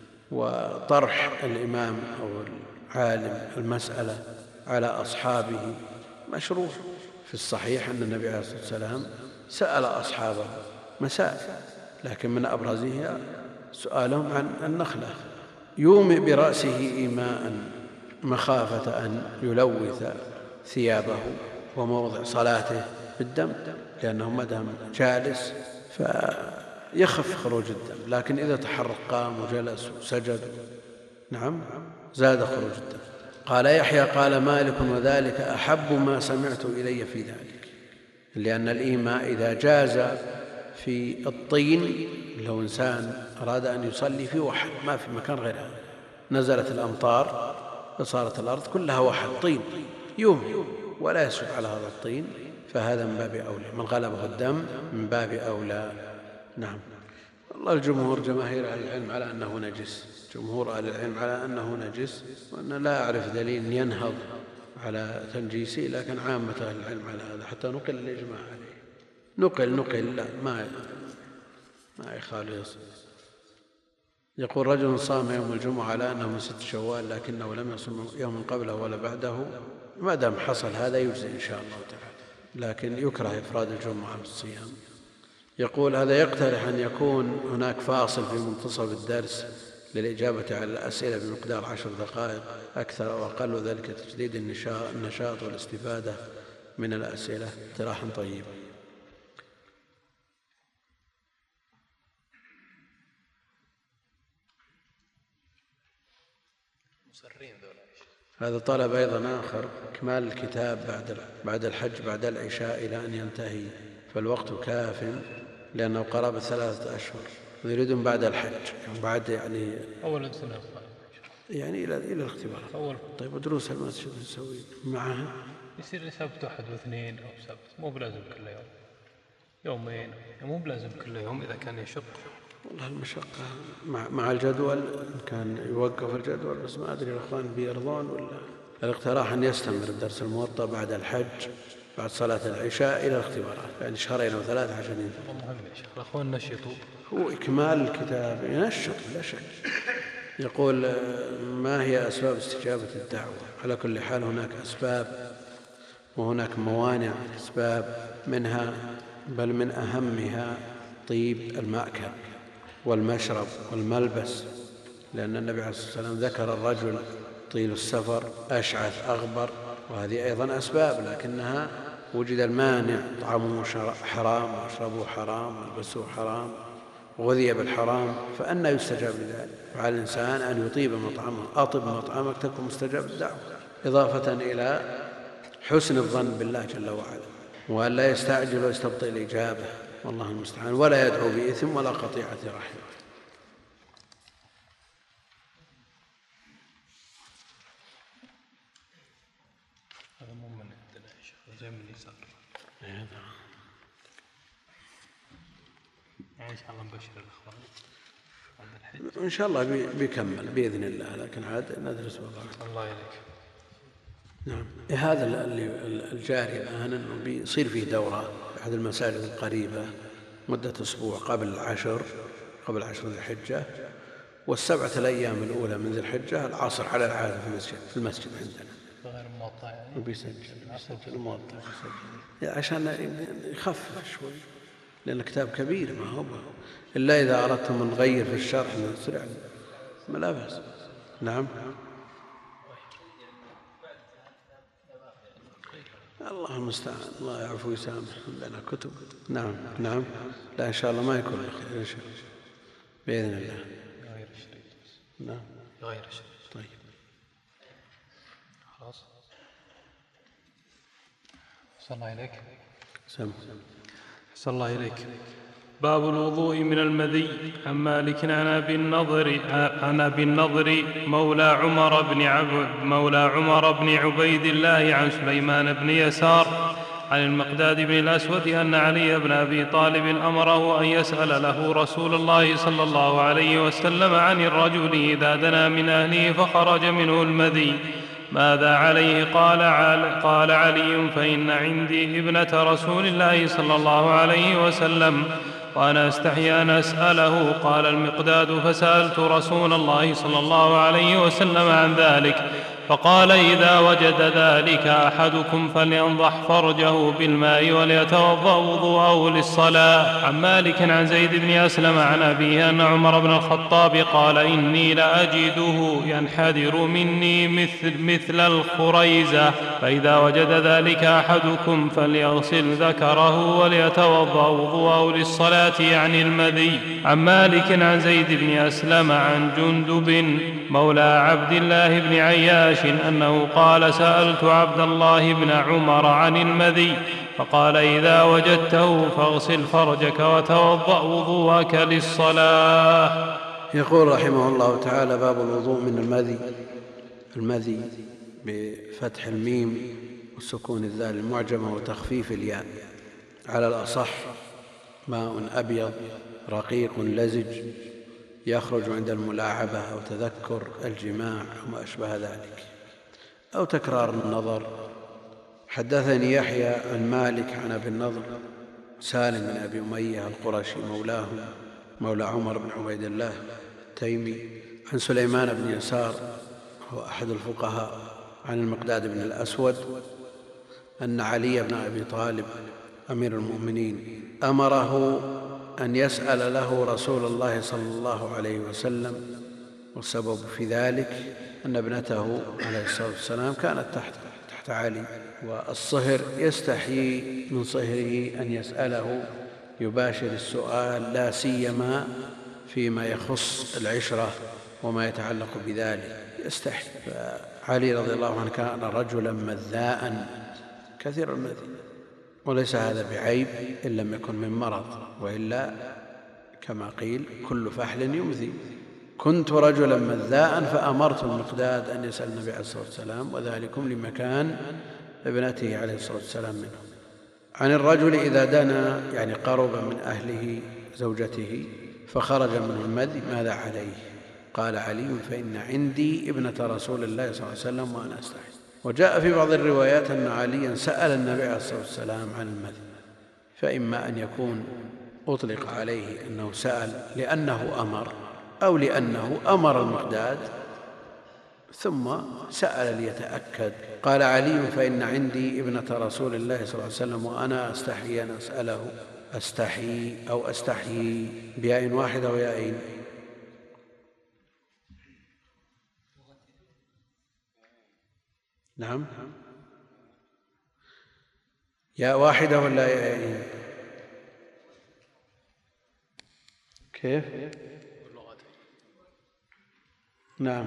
وطرح الإمام أو العالم المسألة على أصحابه مشروع. في الصحيح أن النبي عليه الصلاة والسلام سأل أصحابه مسائل، لكن من أبرزها سؤالهم عن النخلة. يومئ برأسه إيماء مخافة أن يلوث ثيابه وموضع صلاته بالدم، لأنه ما دام جالس فيخف خروج الدم، لكن إذا تحرك قام وجلس وسجد نعم زاد خروج الدم. قال يحيى: قال مالك: وذلك أحب ما سمعت إلي في ذلك، لأن الإيماء إذا جاز في الطين، لو إنسان أراد أن يصلي في وحد ما في مكان غير هذا، نزلت الأمطار فصارت الأرض كلها وحد طين يوم ولا يسجد على هذا الطين، فهذا من باب أولى. من غلبه الدم من باب أولى. نعم. والله الجمهور جماهير أهل العلم على أنه نجس، جمهور أهل العلم على أنه نجس، وأن لا أعرف دليل ينهض على تنجيسه، لكن عامة أهل العلم على هذا، حتى نقل الإجماع عليه. نقل نقل لا ما ما يخالف. يقول: رجل صام يوم الجمعة على أنه من ست شوال لكنه لم يصم يوم قبله ولا بعده، ما دام حصل هذا يجزي إن شاء الله تعالى، لكن يكره إفراد الجمعة بالصيام. يقول: هذا يقترح أن يكون هناك فاصل في منتصف الدرس للإجابة على الأسئلة بمقدار عشر دقائق أكثر أو أقل، وذلك تجديد النشاط والاستفادة من الأسئلة. اقتراح طيب. هذا طلب أيضا آخر: إكمال الكتاب بعد بعد الحج بعد العشاء إلى أن ينتهي، فالوقت كاف لأنه قرابة ثلاثة أشهر، ويريدون بعد الحج يعني بعد يعني أول سنة يعني إلى إلى الاختبار أول. طيب ودروس المسجد نسوي معها؟ يصير سبت واحد واثنين أو سبت، مو بلازم كل يوم، يومين، مو بلازم كل يوم إذا كان يشق. والله المشقة مع, مع الجدول كان يوقف الجدول، بس ما أدري الأخوان بيرضون ولا. الاقتراح أن يستمر الدرس الموطأ بعد الحج بعد صلاة العشاء إلى الاختبارات، يعني شهرين أو ثلاثة عشان ينتهي. مهم يا شيخ الأخوان نشطوا، هو إكمال الكتاب ينشط لا شك. يقول: ما هي أسباب استجابة الدعوة؟ على كل حال هناك أسباب وهناك موانع أسباب، منها بل من أهمها طيب المأكل والمشرب والملبس، لأن النبي عليه الصلاة والسلام ذكر الرجل طيل السفر أشعث أغبر، وهذه أيضا أسباب، لكنها وجد المانع: طعامه حرام وأشربه حرام والبسه حرام وغذي بالحرام، فأنى يستجاب لذلك؟ فعلى الإنسان أن يطيب مطعمه. أطب مطعمك تكن مستجاب الدعوة، إضافة إلى حسن الظن بالله جل وعلا، وأن لا يستعجل ويستبطئ الإجابة، والله المستعان، ولا يدعو بإثم ولا قطيعة رحم. هذا مو من عندنا يا شيخ، زي من اليسار. إن شاء الله نبشر الأخوان بعد الحج إن شاء الله بيكمل بإذن الله، لكن عاد ندرس والله. الله يليك. نعم. هذا اللي الجاري الآن أنه بيصير فيه دورة في أحد المساجد القريبة مدة أسبوع قبل العشر قبل عشر ذي الحجة، والسبعة الأيام الأولى من ذي الحجة العصر على العادة في المسجد في المسجد عندنا غير موطأ يعني وبيسجل يسجل موطأ عشان يخفف شوي، لأن كتاب كبير ما هو، إلا إذا أردتم نغير في الشرح نسرع ما لا بأس. نعم. الله المستعان، الله يعفو ويسامح، عندنا كتب. نعم نعم، لا إن شاء الله ما يكون خير إن شاء الله بإذن الله. غير الشريط. نعم غير الشريط. طيب خلاص. صلى الله إليك. سم صلى الله إليك. باب الوضوء من المذي. عن مالك عن أبي النضر عن أبي النضر مولى عمر بن عب مولى عمر بن عبيد الله عن سليمان بن يسار عن المقداد بن الأسود أن علي بن أبي طالب أمره أن يسأل له رسول الله صلى الله عليه وسلم عن الرجل إذا دنا من أهله فخرج منه المذي ماذا عليه؟ قال, عال قال علي فإن عندي ابنة رسول الله صلى الله عليه وسلم وأنا أستحي أن أسأله. قال المقداد فسألت رسول الله صلى الله عليه وسلم عن ذلك فقال إذا وجد ذلك أحدكم فلينضح فرجه بالماء وليتوضأ وضوءه للصلاة. عن مالك عن زيد بن أسلم عن أبيه أن عمر بن الخطاب قال إني لأجده ينحدر مني مثل, مثل الخريزة فإذا وجد ذلك أحدكم فليغسل ذكره وليتوضأ وضوءه للصلاة يعني المذي. عن مالك عن زيد بن أسلم عن جندب مولى عبد الله بن عياش أنه قال سألت عبد الله بن عمر عن المذي فقال إذا وجدته فاغسل فرجك وتوضأ وضوءك للصلاة. يقول رحمه الله تعالى باب الوضوء من المذي. المذي بفتح الميم وسكون الذال المعجمة وتخفيف الياء على الأصح ماء أبيض رقيق لزج يخرج عند الملاعبة أو تذكر الجماع وما أشبه ذلك أو تكرار النظر. حدثني يحيى عن مالك عن أبي النضر سالم بن أبي أمية القرشي مولاه مولى عمر بن عبيد الله التيمي عن سليمان بن يسار هو أحد الفقهاء عن المقداد بن الأسود أن علي بن أبي طالب أمير المؤمنين أمره أن يسأل له رسول الله صلى الله عليه وسلم والسبب في ذلك أن ابنته عليه الصلاة والسلام كانت تحت, تحت علي والصهر يستحيي من صهره أن يسأله يباشر السؤال لا سيما فيما يخص العشرة وما يتعلق بذلك يستحي. فعلي رضي الله عنه كان رجلا مذاء كثير المذي وليس هذا بعيب إن لم يكن من مرض وإلا كما قيل كل فحل يمذي. كنت رجلا مذاء فأمرت المقداد أن يسأل النبي عليه الصلاة والسلام وذلكم لمكان ابنته عليه الصلاة والسلام منه. عن الرجل إذا دنا يعني قرب من أهله زوجته فخرج منه المذي ماذا عليه؟ قال علي فإن عندي ابنة رسول الله صلى الله عليه وسلم وأنا أستحي. وجاء في بعض الروايات أن عليا سأل النبي عليه الصلاة والسلام عن المذي فإما أن يكون أطلق عليه أنه سأل لأنه أمر أو لأنه أمر المقداد ثم سأل ليتأكد. قال علي فإن عندي ابنة رسول الله صلى الله عليه وسلم وأنا أستحي أن أسأله. أستحي أو أستحيي بياء واحدة وياءين نعم ياء واحدة ولا ياءين كيف؟ نعم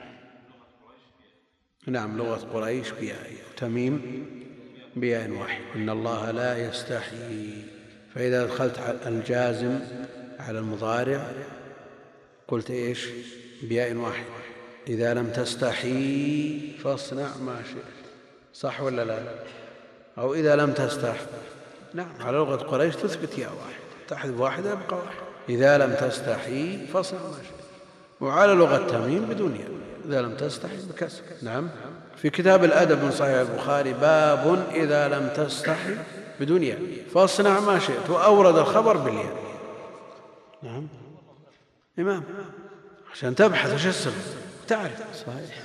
نعم لغة قريش بياء تميم بياء واحد. إن الله لا يستحيي. فإذا دخلت الجازم على المضارع قلت إيش؟ بياء واحد. إذا لم تستحي فاصنع ما شئت صح ولا لا؟ أو إذا لم تستح نعم على لغة قريش تثبت ياء واحد تحذف واحدة يبقى واحد. إذا لم تستحي فاصنع ما شئت. وعلى لغة تميم بدون ياء إذا لم تستحي بكسر. نعم في كتاب الأدب من صحيح البخاري باب إذا لم تستحي بدون ياء فاصنع ما شئت وأورد الخبر بالياء. نعم إمام عشان تبحث وش السبب تعرف صحيح.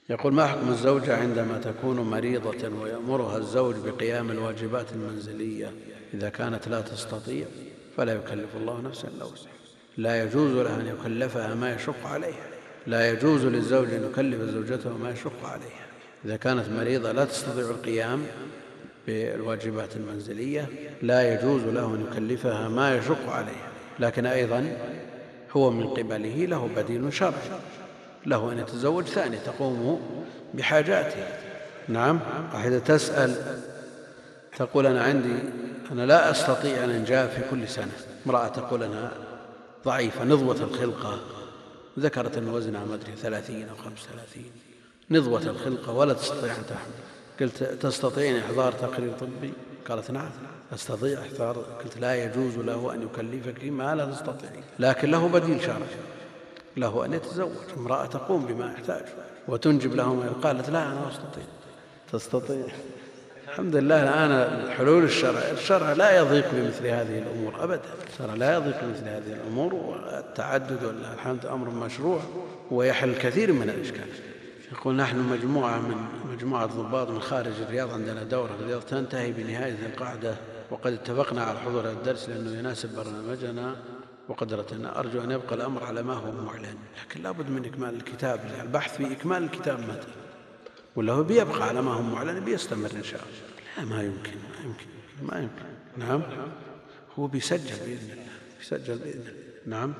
يقول: ما حكم الزوجة عندما تكون مريضة ويأمرها الزوج بقيام الواجبات المنزلية إذا كانت لا تستطيع فلا يكلف الله نفسا إلا وسعها؟ لا يجوز له أن يكلفها ما يشق عليها. لا يجوز للزوج أن يكلف زوجته ما يشق عليها. إذا كانت مريضة لا تستطيع القيام بالواجبات المنزلية لا يجوز له أن يكلفها ما يشق عليها، لكن أيضا هو من قبله له بديل شرعي، له أن يتزوج ثاني تقوم بحاجاته. نعم. واحدة تسأل تقول: أنا عندي أنا لا أستطيع أن أنجاب في كل سنة. امرأة تقول: أنا ضعيفة نضوة الخلقة، ذكرت أن وزنها ما أدري ثلاثين أو خمس ثلاثين، نضوة الخلقة ولا تستطيع أن تحمل. قلت: تستطيعين إحضار تقرير طبي؟ قالت: نعم أستطيع إحضار. قلت: لا يجوز له أن يكلفك ما لا تستطيعين، لكن له بديل شرعي، له أن يتزوج. امرأة تقوم بما يحتاج وتنجب له ما. قالت: لا أنا أستطيع. تستطيع. الحمد لله الآن حلول الشرع، الشرع لا يضيق بمثل هذه الأمور أبدا، الشرع لا يضيق بمثل هذه الأمور، والتعدد والله الحمد أمر مشروع ويحل كثير من الإشكال. يقول: نحن مجموعة من مجموعة ضباط من خارج الرياض، عندنا دورة في الرياض تنتهي بنهاية القعدة، وقد اتفقنا على حضور الدرس لأنه يناسب برنامجنا وقدرتنا. أرجو أن يبقى الأمر على ما هو معلن، لكن لا بد من إكمال الكتاب. البحث في إكمال الكتاب متى، ولا هو بيبقى على ما هو معلن بيستمر إن شاء الله؟ لا، ما يمكن ما يمكن ما يمكن. نعم. هو بيسجل بإذن الله، بيسجل بإذن الله. نعم.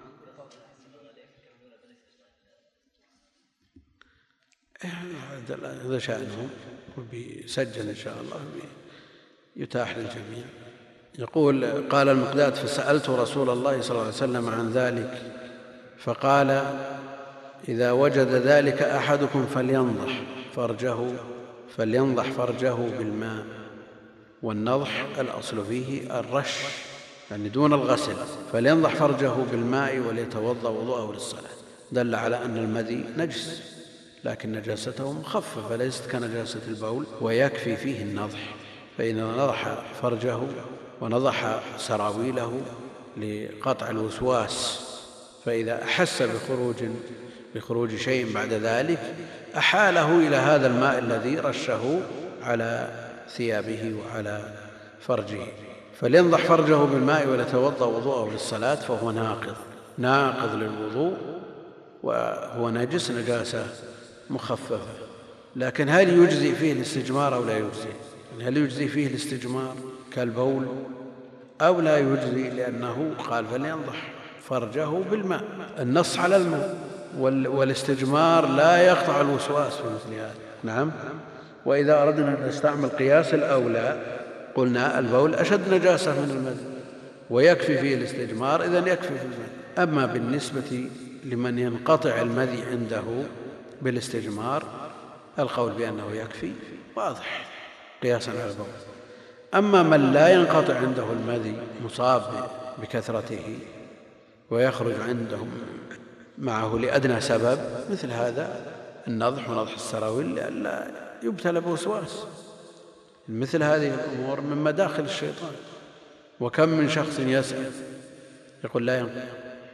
هذا شأنه، وبيسجل إن شاء الله يتاح للجميع. يقول: قال المقداد: فسألت رسول الله صلى الله عليه وسلم عن ذلك فقال: إذا وجد ذلك أحدكم فلينضح فرجه فلينضح فرجه بالماء. والنضح الأصل فيه الرش، يعني دون الغسل. فلينضح فرجه بالماء وليتوضأ وضوءه للصلاة. دل على أن المذي نجس، لكن نجاسته مخففة ليست كنجاسة البول، ويكفي فيه النضح. فإذا نضح فرجه ونضح سراويله لقطع الوسواس، فإذا أحس بخروج بخروج شيء بعد ذلك أحاله إلى هذا الماء الذي رشه على ثيابه وعلى فرجه. فلينضح فرجه بالماء وليتوضأ وضوءه للصلاة، فهو ناقض ناقض للوضوء، وهو نجس نجاسة مخففة. لكن هل يجزي فيه الاستجمار أو لا يجزي؟ هل يجزي فيه الاستجمار كالبول أو لا يجزي؟ لأنه قال: فلينضح فرجه بالماء. النص على الماء، والاستجمار لا يقطع الوسواس في مثل هذا. نعم. وإذا أردنا أن نستعمل قياس الأولى قلنا البول أشد نجاسة من المذي ويكفي فيه الاستجمار، إذن يكفي في المذي. أما بالنسبة لمن ينقطع المذي عنده بالاستجمار القول بأنه يكفي واضح قياسا على البول. أما من لا ينقطع عنده المذي مصاب بكثرته ويخرج عندهم معه لأدنى سبب، مثل هذا النضح ونضح السراويل لئلا يبتلى بوسواس. مثل هذه الأمور من مداخل الشيطان. وكم من شخص يسأل يقول: لا ينقطع،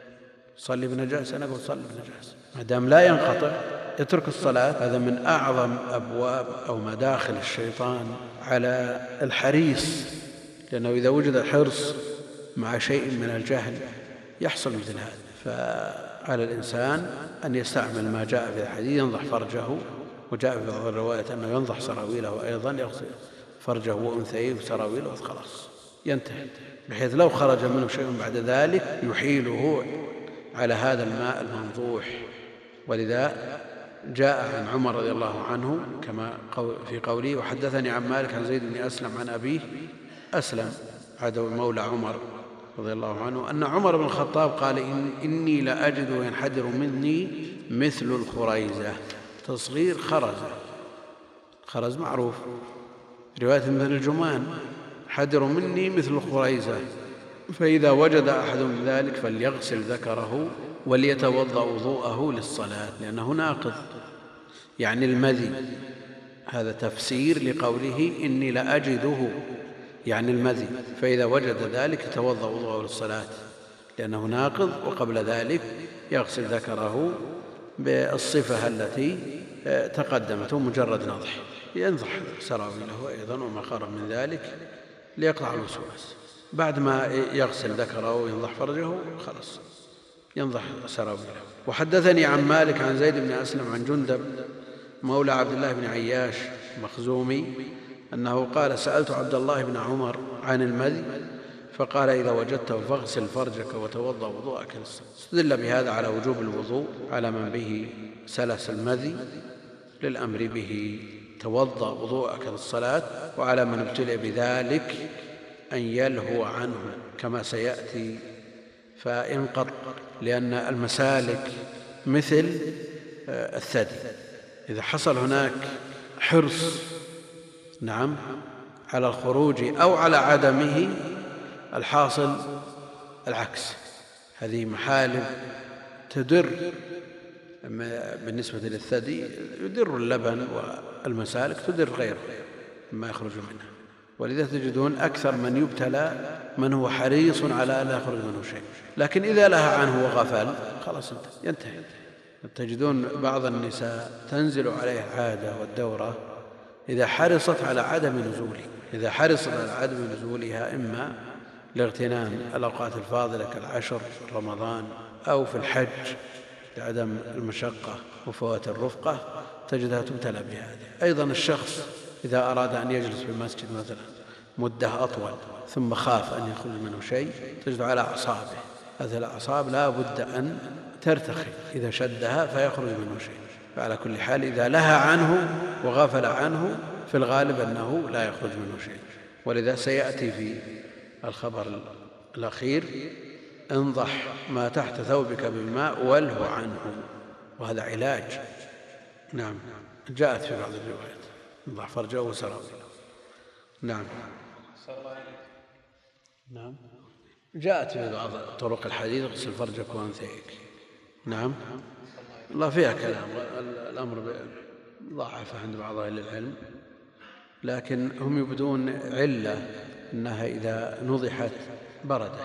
صلي بنجاسة. أنا أقول: صلي بنجاسة ما دام لا ينقطع، يترك الصلاة. هذا من أعظم أبواب أو مداخل الشيطان على الحريص، لأنه إذا وجد الحرص مع شيء من الجهل يحصل مثل هذا. فعلى الإنسان أن يستعمل ما جاء في الحديث: ينضح فرجه. وجاء في بعض الروايات أنه ينضح سراويله أيضا، يغسل فرجه وأنثيه وسراويله خلاص ينتهي، بحيث لو خرج منه شيء بعد ذلك يحيله على هذا الماء المنضوح. ولذا جاء عن عمر رضي الله عنه كما في قوله: وحدثني عن مالك عن زيد بن أسلم عن أبيه أسلم عدو مولى عمر رضي الله عنه أن عمر بن الخطاب قال: إن إني لأجد ينحدر مني مثل الخريزة. تصغير خرزة، خرز معروف، رواية مثل الجمان، حدر مني مثل الخريزة. فإذا وجد أحد من ذلك فليغسل ذكره وليتوضأ وضوءه للصلاة، لأنه ناقض يعني المذي. هذا تفسير لقوله: إني لأجده يعني المذي. فإذا وجد ذلك يتوضأ وضوءه للصلاة لأنه ناقض، وقبل ذلك يغسل ذكره بالصفة التي تقدمت مجرد نضح، ينضح سراويله أيضا وما قرب من ذلك ليقطع الوسواس. بعد ما يغسل ذكره وينضح فرجه خلاص ينضح سراويله. وحدثني عن مالك عن زيد بن أسلم عن جندب مولى عبد الله بن عياش مخزومي أنه قال: سألت عبد الله بن عمر عن المذي فقال: إذا وجدته فاغسل فرجك وتوضأ وضوءك للصلاة. استدل بهذا على وجوب الوضوء على من به سلس المذي للأمر به توضأ وضوءك للصلاة، وعلى من ابتلي بذلك أن يلهو عنه كما سيأتي فينقض، لأن المسالك مثل الثدي، إذا حصل هناك حرص نعم على الخروج أو على عدمه الحاصل العكس. هذه محالب تدر بالنسبة للثدي، يدر اللبن والمسالك تدر غيره ما يخرج منها، ولذا تجدون أكثر من يبتلى من هو حريص على أن لا يخرج منه شيء، لكن إذا لها عنه وغفل خلاص ينتهي. تجدون بعض النساء تنزل عليه العادة والدورة إذا حرصت على عدم نزوله، إذا حرصت على عدم نزولها إما لاغتنام الأوقات الفاضلة كالعشر رمضان أو في الحج لعدم المشقة وفوات الرفقة، تجدها تبتلى بهذا. أيضا الشخص إذا أراد أن يجلس في المسجد مثلا مدة أطول ثم خاف أن يخرج منه شيء تجد على أعصابه، هذه الأعصاب لا بد أن ترتخي إذا شدها فيخرج منه شيء. فعلى كل حال إذا لها عنه وغفل عنه في الغالب أنه لا يخرج منه شيء، ولذا سيأتي في الخبر الأخير: انضح ما تحت ثوبك بالماء والهو عنه، وهذا علاج. نعم جاءت في بعض الروايات انضح فرجه وسراويله. نعم نعم جاءت في بعض طرق الحديث: اغسل فرجك وانثيك. نعم الله فيها كلام، الأمر ضعف عند بعض أهل العلم، لكن هم يبدون علة أنها إذا نضحت بردت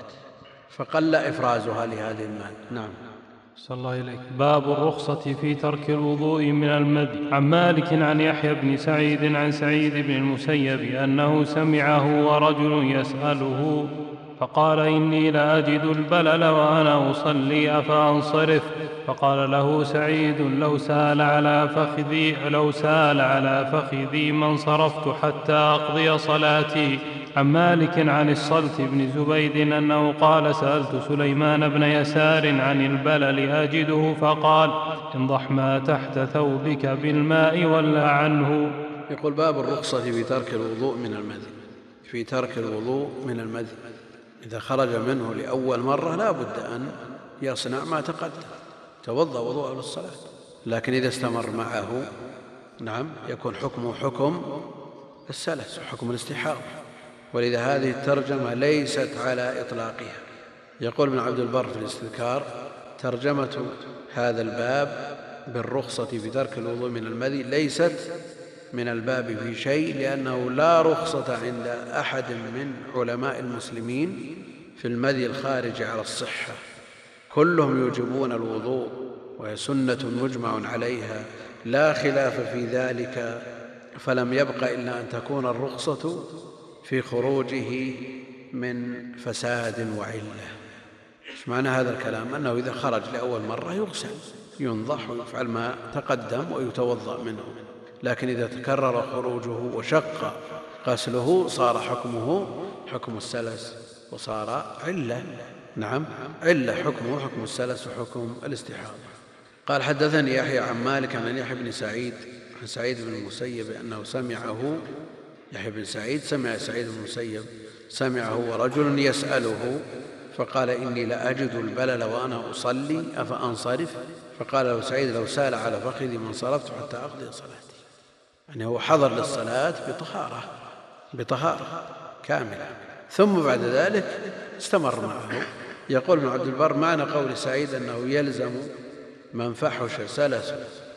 فقل إفرازها لهذه الماء. نعم صلى الله إليك. باب الرخصة في ترك الوضوء من المذي. عن مالك عن يحيى بن سعيد عن سعيد بن المسيب أنه سمعه ورجل يسأله فقال: إني لأجد البلل وأنا أصلي أفأنصرف؟ فقال له سعيد: لو سال على فخذي لو سال على فخذي ما انصرفت حتى أقضي صلاتي. عن مالك عن الصلت بن زبيد أنه قال: سألت سليمان بن يسار عن البلل أجده فقال: انضح ما تحت ثوبك بالماء ولا عنه. يقول: باب الرخصة في ترك الوضوء من المذي. في ترك الوضوء من المذي إذا خرج منه لأول مرة لا بد أن يصنع ما تقدم، توضأ وضوءه للصلاة، لكن إذا استمر معه نعم يكون حكمه حكم السلس وحكم الاستحاضة، ولذا هذه الترجمة ليست على إطلاقها. يقول ابن عبد البر في الاستذكار: ترجمة هذا الباب بالرخصة في ترك الوضوء من المذي ليست من الباب في شيء، لأنه لا رخصة عند أحد من علماء المسلمين في المذي الخارج على الصحة، كلهم يوجبون الوضوء وهي سنة مجمع عليها لا خلاف في ذلك، فلم يبق إلا أن تكون الرخصة في خروجه من فساد وعلة. ايش معنى هذا الكلام؟ أنه إذا خرج لأول مرة يغسل ينضح ويفعل ما تقدم ويتوضأ منه، لكن إذا تكرر خروجه وشق غسله صار حكمه حكم السلس وصار علة. نعم علة حكمه حكم السلس وحكم الاستحاضة. قال: حدثني يحيى عن مالك عن يحيى بن سعيد عن سعيد بن المسيب أنه سمعه يحيى بن سعيد سمع سعيد بن المسيب سمعه ورجل يسأله فقال: إني لأجد البلل وأنا أصلي أفأنصرف؟ فقال له سعيد: لو سال على فخذي ما انصرفت حتى أقضي صلاتي. يعني هو حضر للصلاة بطهارة بطهارة كاملة، ثم بعد ذلك استمر معه. يقول ابن عبد البر: معنى قول سعيد أنه يلزم من فحش سلس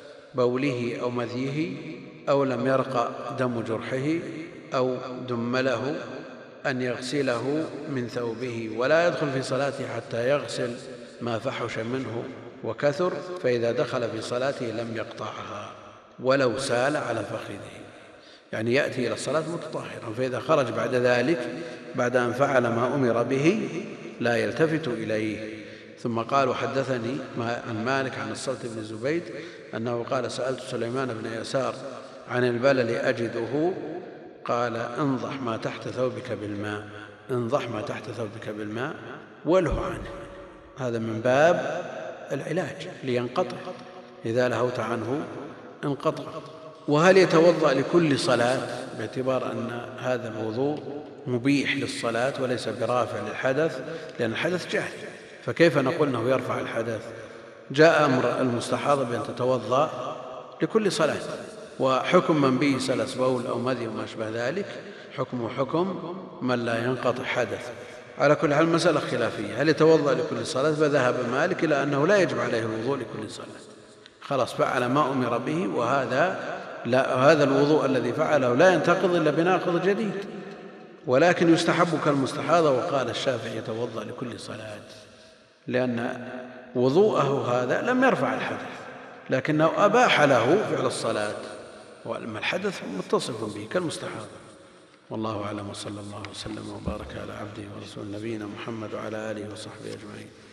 بوله أو مذيه أو لم يرقى دم جرحه أو دم له أن يغسله من ثوبه ولا يدخل في صلاته حتى يغسل ما فحش منه وكثر، فإذا دخل في صلاته لم يقطعها ولو سال على فخذه، يعني يأتي إلى الصلاة متطهرا، فإذا خرج بعد ذلك بعد أن فعل ما أمر به لا يلتفت إليه. ثم قال: وحدثني عن مالك عن الصلت بن زبيد أنه قال: سألت سليمان بن يسار عن البلل أجده، قال: انضح ما تحت ثوبك بالماء، انضح ما تحت ثوبك بالماء وله عنه. هذا من باب العلاج لينقطع، إذا لهوت عنه انقطع. وهل يتوضأ لكل صلاة باعتبار أن هذا الوضوء مبيح للصلاة وليس برافع للحدث؟ لأن الحدث جهل، فكيف نقول أنه يرفع الحدث؟ جاء أمر المستحاضة بأن تتوضأ لكل صلاة، وحكم من به سلس بول أو مذي وما أشبه ذلك حكمه حكم من لا ينقطع حدث. على كل حال المسألة خلافية، هل يتوضأ لكل صلاة؟ فذهب مالك إلى أنه لا يجب عليه الوضوء لكل صلاة، خلاص فعل ما أمر به، وهذا لا هذا الوضوء الذي فعله لا ينتقض إلا بناقض جديد، ولكن يستحب كالمستحاضة. وقال الشافعي: يتوضأ لكل صلاة، لأن وضوءه هذا لم يرفع الحدث، لكنه أباح له فعل الصلاة، وأما الحدث متصف به كالمستحاضة. والله أعلم، وصلى الله وسلم وبارك على عبده ورسوله نبينا محمد وعلى آله وصحبه أجمعين.